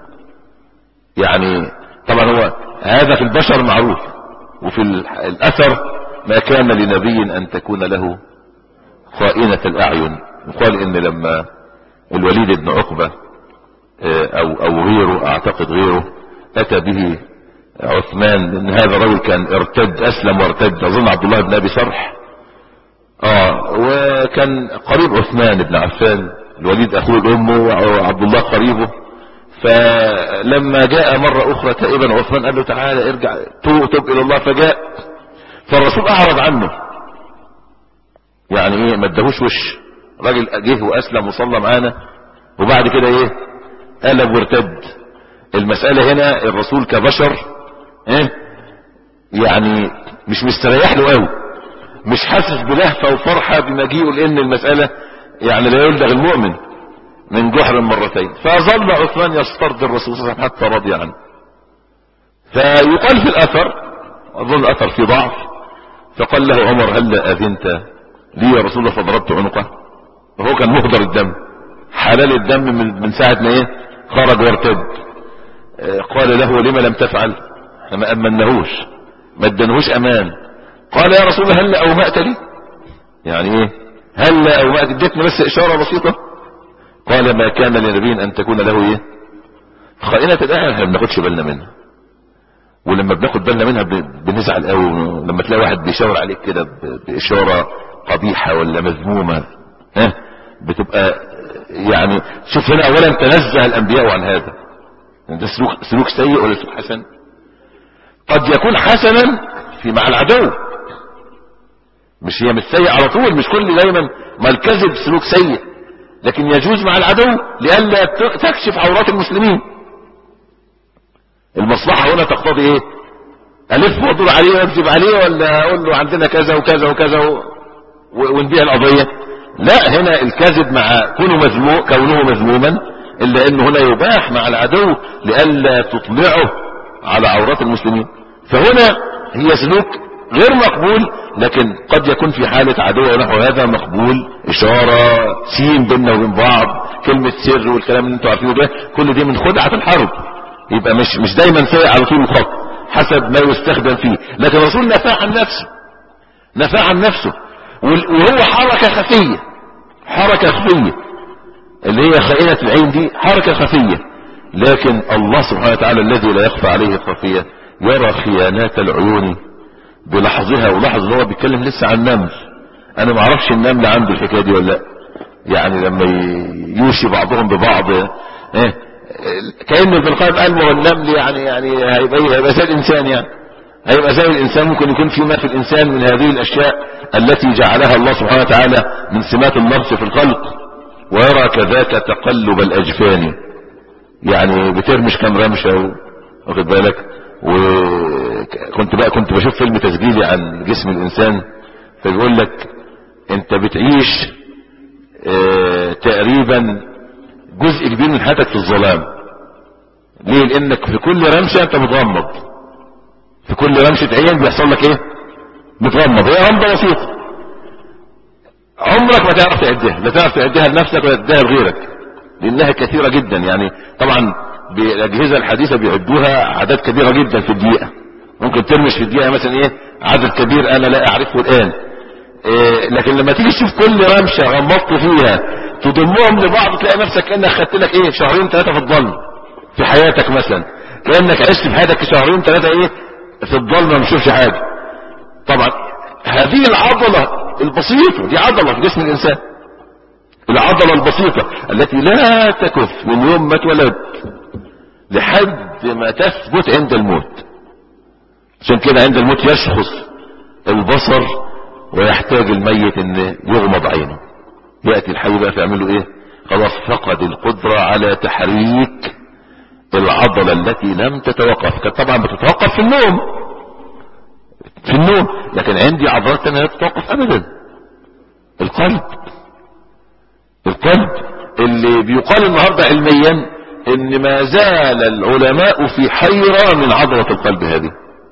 يعني طبعا هو هذا في البشر معروف، وفي الاثر ما كان لنبي ان تكون له خائنة الاعين. يقال ان لما الوليد بن عقبة او او غيره، اعتقد غيره، اتى به عثمان، لان هذا الرجل كان ارتد، اسلم وارتد، اظن عبد الله بن ابي صرح، اه وكان قريب عثمان بن عفان، الوليد اخوه الام وعبد الله قريبه. فلما جاء مرة اخرى تائبا عثمان قال له تعالى ارجع توب الى الله، فجاء، فالرسول اعرض عنه، يعني ايه، ما اداهوش وش. راجل جه واسلم وصلى معانا، وبعد كده ايه، قلب وارتد. المسألة هنا الرسول كبشر ايه، يعني مش مستريح له قوي، مش حاسس بلهفة وفرحة بمجيئه، لان المسألة يعني لا يلدغ المؤمن من جحر مرتين. فظل عثمان يسترد الرسول صلى الله عليه وسلم حتى رضي عنه. فيقال في الاثر، اظن الاثر في ضعف، فقال له عمر هل اذنت لي يا رسول الله فضربت عنقه. وهو كان مهدر الدم، حلال الدم من, من ساعة ما ايه خرج وارتد. قال له لما لم تفعل، احنا ما امناهوش، ما ادناهوش امان. قال يا رسول الله هل اومأت لي؟ يعني ايه هل اومأت؟ اديتني بس اشارة بسيطة. قال ما كان لنبي ان تكون له ايه خائنة الاعين، احنا ما بناخدش بالنا منها، ولما بناخد بالنا منها بنزعل قوي لما تلاقي واحد بيشاور عليك كده باشارة قبيحة ولا مذمومة. ها بتبقى يعني شوف هنا اولا تنزه الانبياء عن هذا، ده سلوك سلوك سيء ولا سلوك حسن؟ قد يكون حسنا في مع العدو، مش هي مش سيء على طول، مش كل دايما ما الكذب سلوك سيء، لكن يجوز مع العدو لئلا تكشف عورات المسلمين. المصلحة هنا تقتضي ايه؟ الف وادور عليه واكذب عليه، ولا اقول له عندنا كذا وكذا وكذا ونبيع القضية؟ لا، هنا الكذب مع كونه مذموم كونه مذموما، الا انه هنا يباح مع العدو لئلا تطلعه على عورات المسلمين. فهنا هي سلوك غير مقبول، لكن قد يكون في حالة عدو نحو هذا مقبول، اشارة سين بيننا وبين بعض، كلمة سر والكلام اللي انتوا عارفينه ده، كل دي من خدعة الحرب، يبقى مش مش دايما سيء على طول الخط حسب ما يستخدم فيه. لكن الرسول نفى عن نفسه، نفى عن نفسه، وهو حركة خفية، حركة خفية اللي هي خائنة العين دي حركة خفية، لكن الله سبحانه وتعالى الذي لا يخفى عليه خفية يرى خيانات العيون بلحظها. ولاحظ هو بيتكلم لسه عن النمل، انا ما اعرفش النمل عنده الحكايه دي ولا لا، يعني لما يوشي بعضهم ببعض ايه كأن ابن القيم قال ما النمل يعني يعني هيبقى هيبقى زي الانسان، يعني هيبقى زي الانسان، ممكن يكون في ما في الانسان من هذه الاشياء التي جعلها الله سبحانه وتعالى من سمات النقص في الخلق. ويرى كذاك تقلب الاجفان، يعني بترمش كام رمشه واخد بالك. وكنت بقى كنت بشوف فيلم تسجيلي عن جسم الانسان، فبيقول لك انت بتعيش اه تقريبا جزء كبير من حياتك في الظلام. ليه؟ لانك في كل رمشة انت متغمض، في كل رمشة عين بيحصل لك ايه؟ متغمض. هي غمضة بسيطة عمرك ما تعرف تعدها، لا تعرف تعدها لنفسك ولا تعدها لغيرك، لانها كثيرة جدا. يعني طبعا بالاجهزة الحديثة بيعدوها اعداد كبيرة جدا في الدقيقة، ممكن ترمش في الدقيقة مثلا ايه عدد كبير انا لا اعرفه الان. إيه لكن لما تيجي تشوف كل رمشة غمضت فيها تضمهم لبعض تلاقي نفسك كأنك خدت لك ايه شهرين ثلاثة في الظلم في حياتك، مثلا كأنك عشت في حياتك شهرين ثلاثة ايه في الظلم ما بتشوفش حاجة. طبعا هذه العضلة البسيطة دي عضلة في جسم الانسان، العضلة البسيطة التي لا تكف من يوم ما اتولد لحد ما تثبت عند الموت. عشان كده عند الموت يشخص البصر ويحتاج الميت ان يغمض عينه، يأتي الحي بقى فيعمل له ايه؟ خلاص فقد القدرة على تحريك العضلة التي لم تتوقف. كانت طبعا بتتوقف في النوم في النوم لكن عندي عضلات تانية لا تتوقف ابدا. القلب القلب اللي بيقال النهاردة علميا ان ما زال العلماء في حيرة من عضلة القلب هذه.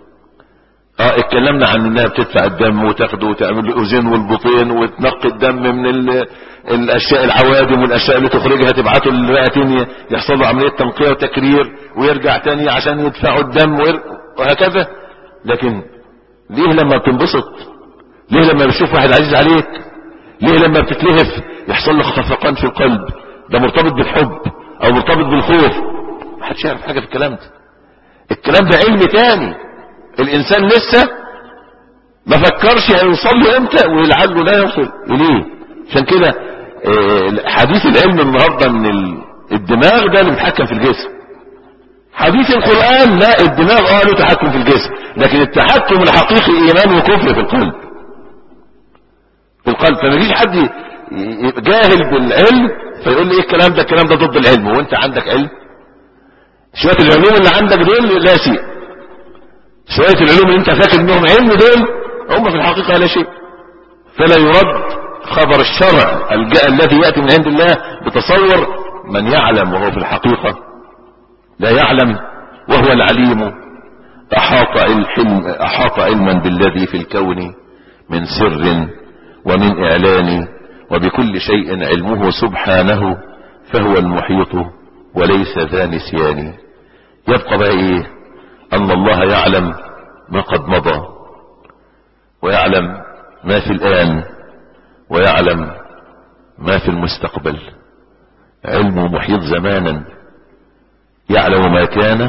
اه اتكلمنا عن انها بتدفع الدم وتاخده وتعمل الاذين والبطين وتنقي الدم من ال... الاشياء العوادم والاشياء اللي تخرجها تبعته للرئتين يحصل له عملية تنقية وتكرير ويرجع تاني عشان يدفعوا الدم وير... وهكذا. لكن ليه لما بتنبسط؟ ليه لما بتشوف واحد عزيز عليك؟ ليه لما بتتلهف يحصل له خفقان في القلب؟ ده مرتبط بالحب او مرتبط بالخوف. محدش يعرف حاجة في الكلام ده، الكلام ده علم تاني الانسان لسه ما فكرش هيوصل له امتى ولعله لا يوصل اليه. عشان كده حديث العلم النهارده ان الدماغ ده اللي بيتحكم في الجسم. حديث القرآن لا، الدماغ اه له تحكم في الجسم، لكن التحكم الحقيقي ايمان وكفر في القلب. في القلب. فما يجيش حد جاهل بالعلم فيقول لي ايه الكلام ده، الكلام ده ضد العلم، وانت عندك علم. شوية العلوم اللي عندك دول لا شيء، شوية العلوم اللي انت فاكر انهم علم دول هم في الحقيقة لا شيء. فلا يرد خبر الشرع الذي يأتي من عند الله بتصور من يعلم وهو في الحقيقة لا يعلم، وهو العليم احاط الحلم احاط علما بالذي في الكون من سر ومن اعلان، وبكل شيء علمه سبحانه فهو المحيط وليس ذا نسيان. يبقى بقى ايه؟ أن الله يعلم ما قد مضى، ويعلم ما في الآن، ويعلم ما في المستقبل. علمه محيط زمانا، يعلم ما كان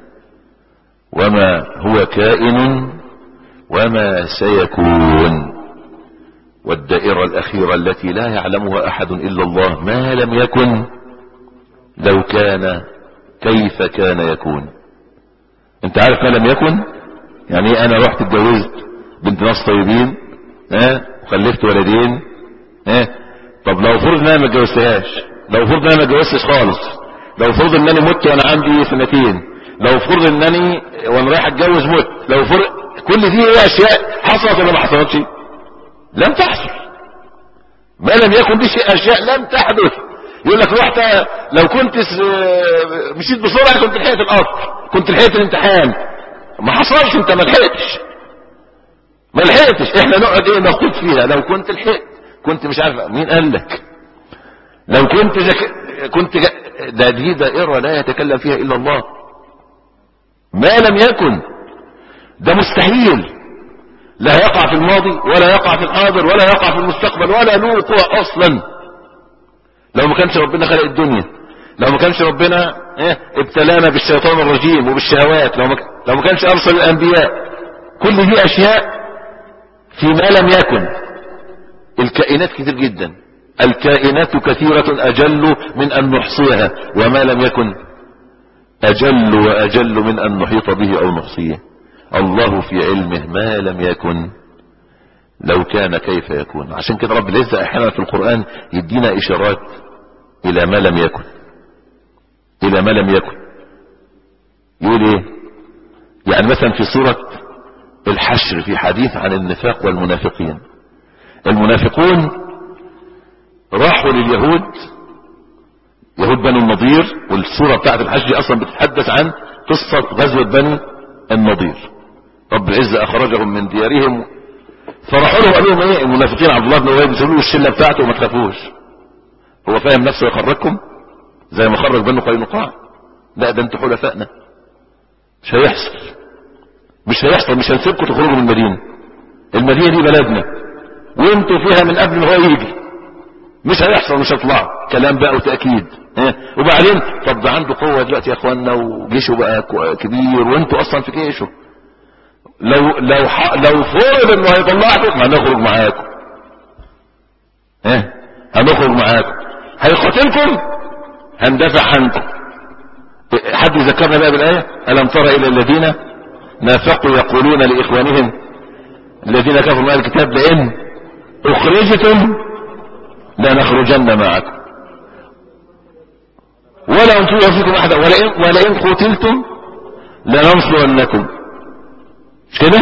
وما هو كائن وما سيكون. والدائرة الأخيرة التي لا يعلمها أحد إلا الله، ما لم يكن لو كان كيف كان يكون. انت عارف ما لم يكن يعني؟ انا رحت اتجوزت بنت ناس طيبين ها وخلفت ولدين ها، طب لو فرض ان انا ما اتجوزتهاش، لو فرض ان انا ما اتجوزتش خالص، لو فرض ان انا مت وانا عندي سنتين، لو فرض انني وانا رايح اتجوز مت، لو فرض، كل دي ايه اشياء حصلت ولا ما حصلتش؟ لم تحصل. ما لم يكن دي شيء اشياء لم تحدث. يقول لك رحت لو كنت مشيت بسرعه كنت لحقت القطر، كنت لحقت الامتحان. ما حصلش، انت ما لحقتش ما لحقتش. احنا نقعد ايه نخوض فيها. لو كنت لحقت، كنت مش عارف مين قال لك، لو كنت زك... كنت ج... ده دي دائره لا يتكلم فيها الا الله. ما لم يكن ده مستحيل، لا يقع في الماضي ولا يقع في الحاضر ولا يقع في المستقبل ولا له وقوع اصلا. لو ما كانش ربنا خلق الدنيا، لو ما كانش ربنا ايه ابتلانا بالشيطان الرجيم وبالشهوات، لو ما, لو ما كانش ارسل الانبياء، كل دي اشياء في ما لم يكن. الكائنات كتير جدا، الكائنات كثيرة اجل من ان نحصيها، وما لم يكن اجل واجل من ان نحيط به او نحصيه. الله في علمه ما لم يكن لو كان كيف يكون. عشان كده رب العزة احيانا في القرآن يدينا اشارات الى ما لم يكن، الى ما لم يكن. يقول ايه يعني؟ مثلا في سورة الحشر في حديث عن النفاق والمنافقين. المنافقون راحوا لليهود، يهود بني النضير، والسورة بتاعت الحشر اصلا بتتحدث عن قصة غزوة بني النضير. رب العزة اخرجهم من ديارهم، فراحوا له قالوا لهم ايه المنافقين، عبد الله بن ابي بيقولوا له الشله بتاعته وما تخافوش، هو فاهم نفسه يخرجكم زي ما خرج بنو قينقاع. لا ده انتوا حلفائنا، مش هيحصل مش هيحصل مش هنسيبكم تخرجوا من المدينه، المدينه دي بلدنا وانتوا فيها من قبل ما هو يجي، مش هيحصل مش هيطلعوا. كلام بقى وتاكيد ها. وبعدين طب ده عنده قوه دلوقتي يا اخوانا وجيشه بقى كبير وانتوا اصلا في جيشه، لو لو ح... لو فرض انه هيطلعكم ما هنخرج معاكم ها، هنخرج معاكم، هيقاتلكم هندافع عنكم. حد يذكرنا بقى بالايه الم تر الى الذين نافقوا يقولون لاخوانهم الذين كفروا من الكتاب لئن اخرجتم لنخرجن معكم ولا نطيع فيكم احدا ولئن ولئن قتلتم لننصرنكم. مش كده؟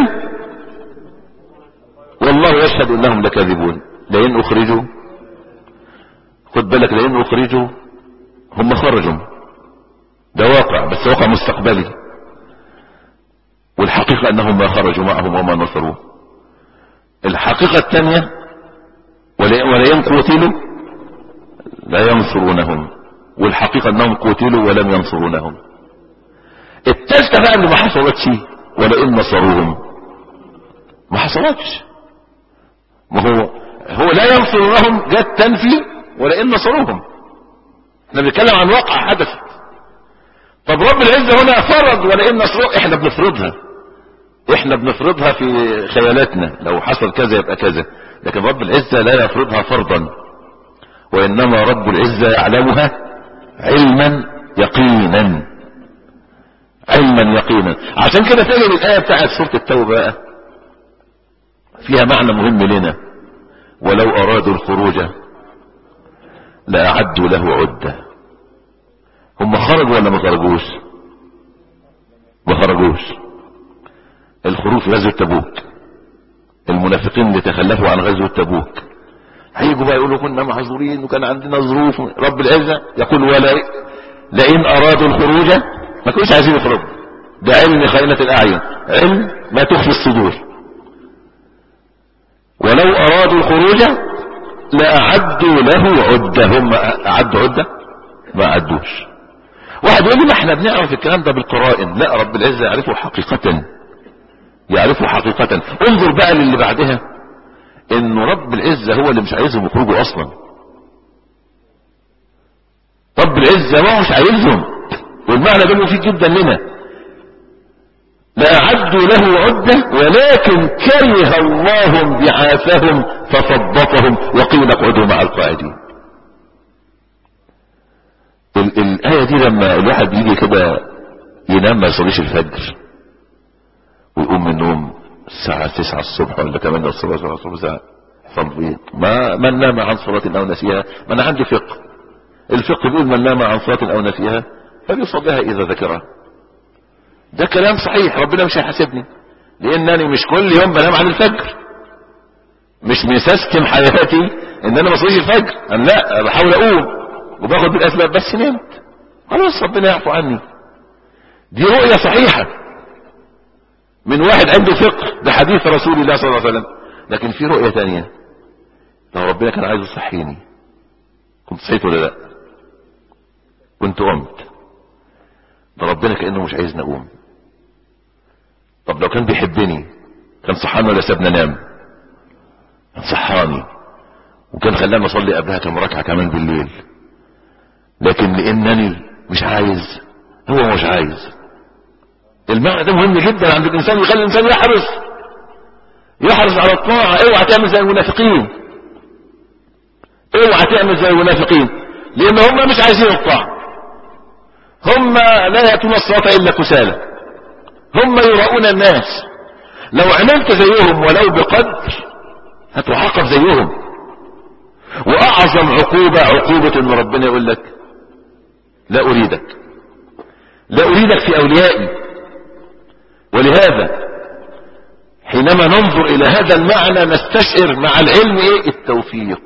والله يشهد انهم لكاذبون. لئن اخرجوا، خد بالك، لئن اخرجوا هم خرجوا، ده واقع بس واقع مستقبلي، والحقيقة انهم ما خرجوا معهم وما نصروه. الحقيقة الثانية ولئن قتلوا لا ينصرونهم، والحقيقة انهم قتلوا ولم ينصرونهم. الثالثة بقى اللي ما حصلتش ولئن نصروهم، ما حصلتش. ما هو هو لا ينصرونهم جت تنفي ولئن نصروهم. احنا بنتكلم عن واقع حدثت. طب رب العزة هنا فرض ولئن نصروهم، احنا بنفرضها احنا بنفرضها في خيالاتنا، لو حصل كذا يبقى كذا، لكن رب العزة لا يفرضها فرضا، وانما رب العزة يعلمها علما يقينا، علما يقينا. عشان كده تجد الآية بتاعت سورة التوبة فيها معنى مهم لنا. ولو أرادوا الخروج لأعدوا له عدة. هم خرجوا ولا ما خرجوش؟ ما خرجوش. الخروج في غزوة تبوك، المنافقين اللي تخلفوا عن غزوة تبوك هيجوا بقى يقولوا كنا محظورين وكان عندنا ظروف. رب العزة يقول ولا لئن أرادوا الخروج، ما كانوش عايزين يخرجوا، ده علم خائنة الأعين، علم ما تخفي الصدور. ولو أرادوا الخروج لأعدوا له عدة. هم أعدوا عدة؟ ما أعدوش. واحد يقول لي ما احنا بنعرف الكلام ده بالقرائن. لا، رب العزة يعرفه حقيقة، يعرفه حقيقة. انظر بقى للي بعدها، انه رب العزة هو اللي مش عايزهم يخرجوا اصلا. رب العزة ما مش عايزهم، والمعنى ده مفيد جدا لنا. لأعدوا له عدة ولكن كره الله انبعاثهم فثبطهم وقيل اقعدوا مع القاعدين. ال الآية دي لما الواحد بيجي كده ينام ما يصليش الفجر ويقوم من النوم الساعة تسعة الصبح ولا تمانية الصبح ولا الصبح ساعة صلي، ما من نام عن صلاة أو نسيها. ما أنا عندي فقه، الفقه بيقول من نام عن صلاة أو نسيها فليصليها إذا ذكرها. ده كلام صحيح، ربنا مش هيحاسبني لأنني مش كل يوم بنام عن الفجر، مش مسستم حياتي إن أنا ما اصليش الفجر. أنا لا، بحاول أقوم وباخد بالأسباب، بس نمت خلاص ربنا يعفو عني. دي رؤية صحيحة من واحد عنده فقه بحديث رسول الله صلى الله عليه وسلم. لكن في رؤية تانية، لو ربنا كان عايز يصحيني كنت صحيت ولا لا؟ كنت قمت. ده ربنا كأنه مش عايزني اقوم. طب لو كان بيحبني كان صحاني ولا سابني انام؟ كان صحاني، وكان خلاني اصلي قبلها كم ركعة كمان بالليل. لكن لانني مش عايز، هو مش عايز. المعنى ده مهم جدا عند الانسان، يخلي الانسان يحرص يحرص على الطاعة. اوعى تعمل زي المنافقين، اوعى تعمل زي المنافقين، لان هم مش عايزين الطاعة. هم لا يأتون الصلاة الا كسالى، هم يراؤون الناس. لو عملت زيهم ولو بقدر هتعاقب زيهم. واعظم عقوبة عقوبة ان ربنا يقول لك لا اريدك، لا اريدك في اوليائي. ولهذا حينما ننظر الى هذا المعنى نستشعر مع العلم ايه؟ التوفيق.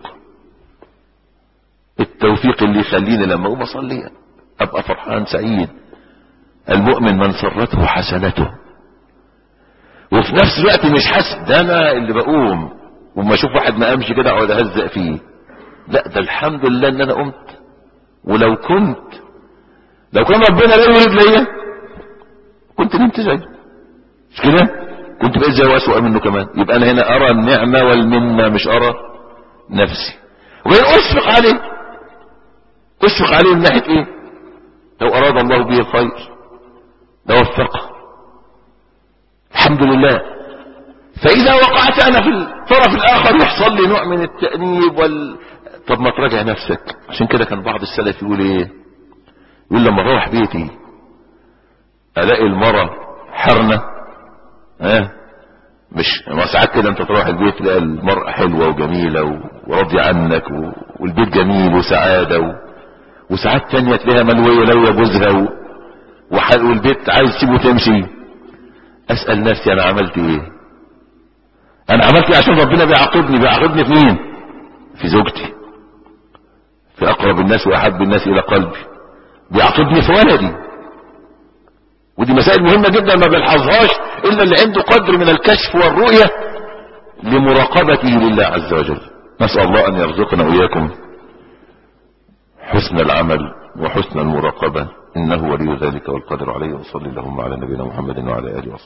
التوفيق اللي يخليني لما اقوم اصلي ابقى فرحان سعيد. المؤمن من سرته حسنته، وفي نفس الوقت مش حاسس ده انا اللي بقوم وما اشوف واحد ما قامش كده اقعد اهزق فيه. لا، ده الحمد لله ان انا قمت. ولو كنت لو كان ربنا لا يريد ليا كنت نمت زيه، مش كده؟ كنت بقيت زي واسوأ منه كمان. يبقى انا هنا ارى النعمة والمنة مش ارى نفسي. وبين اشفق عليه، اشفق عليه من ناحية ايه؟ لو اراد الله به الخير لوفقه، الحمد لله. فاذا وقعت انا في الطرف الاخر يحصل لي نوع من التأنيب وال... طب ما تراجع نفسك. عشان كده كان بعض السلف يقول ايه؟ يقول لما اروح بيتي الاقي المرة حرنة، ها مش ما ساعات كده انت تروح البيت تلاقي المرأة حلوة وجميلة وراضية عنك و... والبيت جميل وسعادة و... وساعات تانية تلاقيها ملوية لو جوزها و... وحل... والبيت عايز تسيبه تمشي. اسأل نفسي انا عملت ايه؟ انا عملت ايه عشان ربنا بيعاقبني؟ بيعاقبني في مين؟ في زوجتي، في اقرب الناس واحب الناس الى قلبي. بيعاقبني في ولدي. ودي مسائل مهمة جدا ما بنحظهاش الا اللي عنده قدر من الكشف والرؤية لمراقبته لله عز وجل. نسأل الله ان يرزقنا واياكم حسن العمل وحسن المراقبة، انه ولي ذلك والقدر عليه. وصلي اللهم على نبينا محمد وعلى اله وصحبه.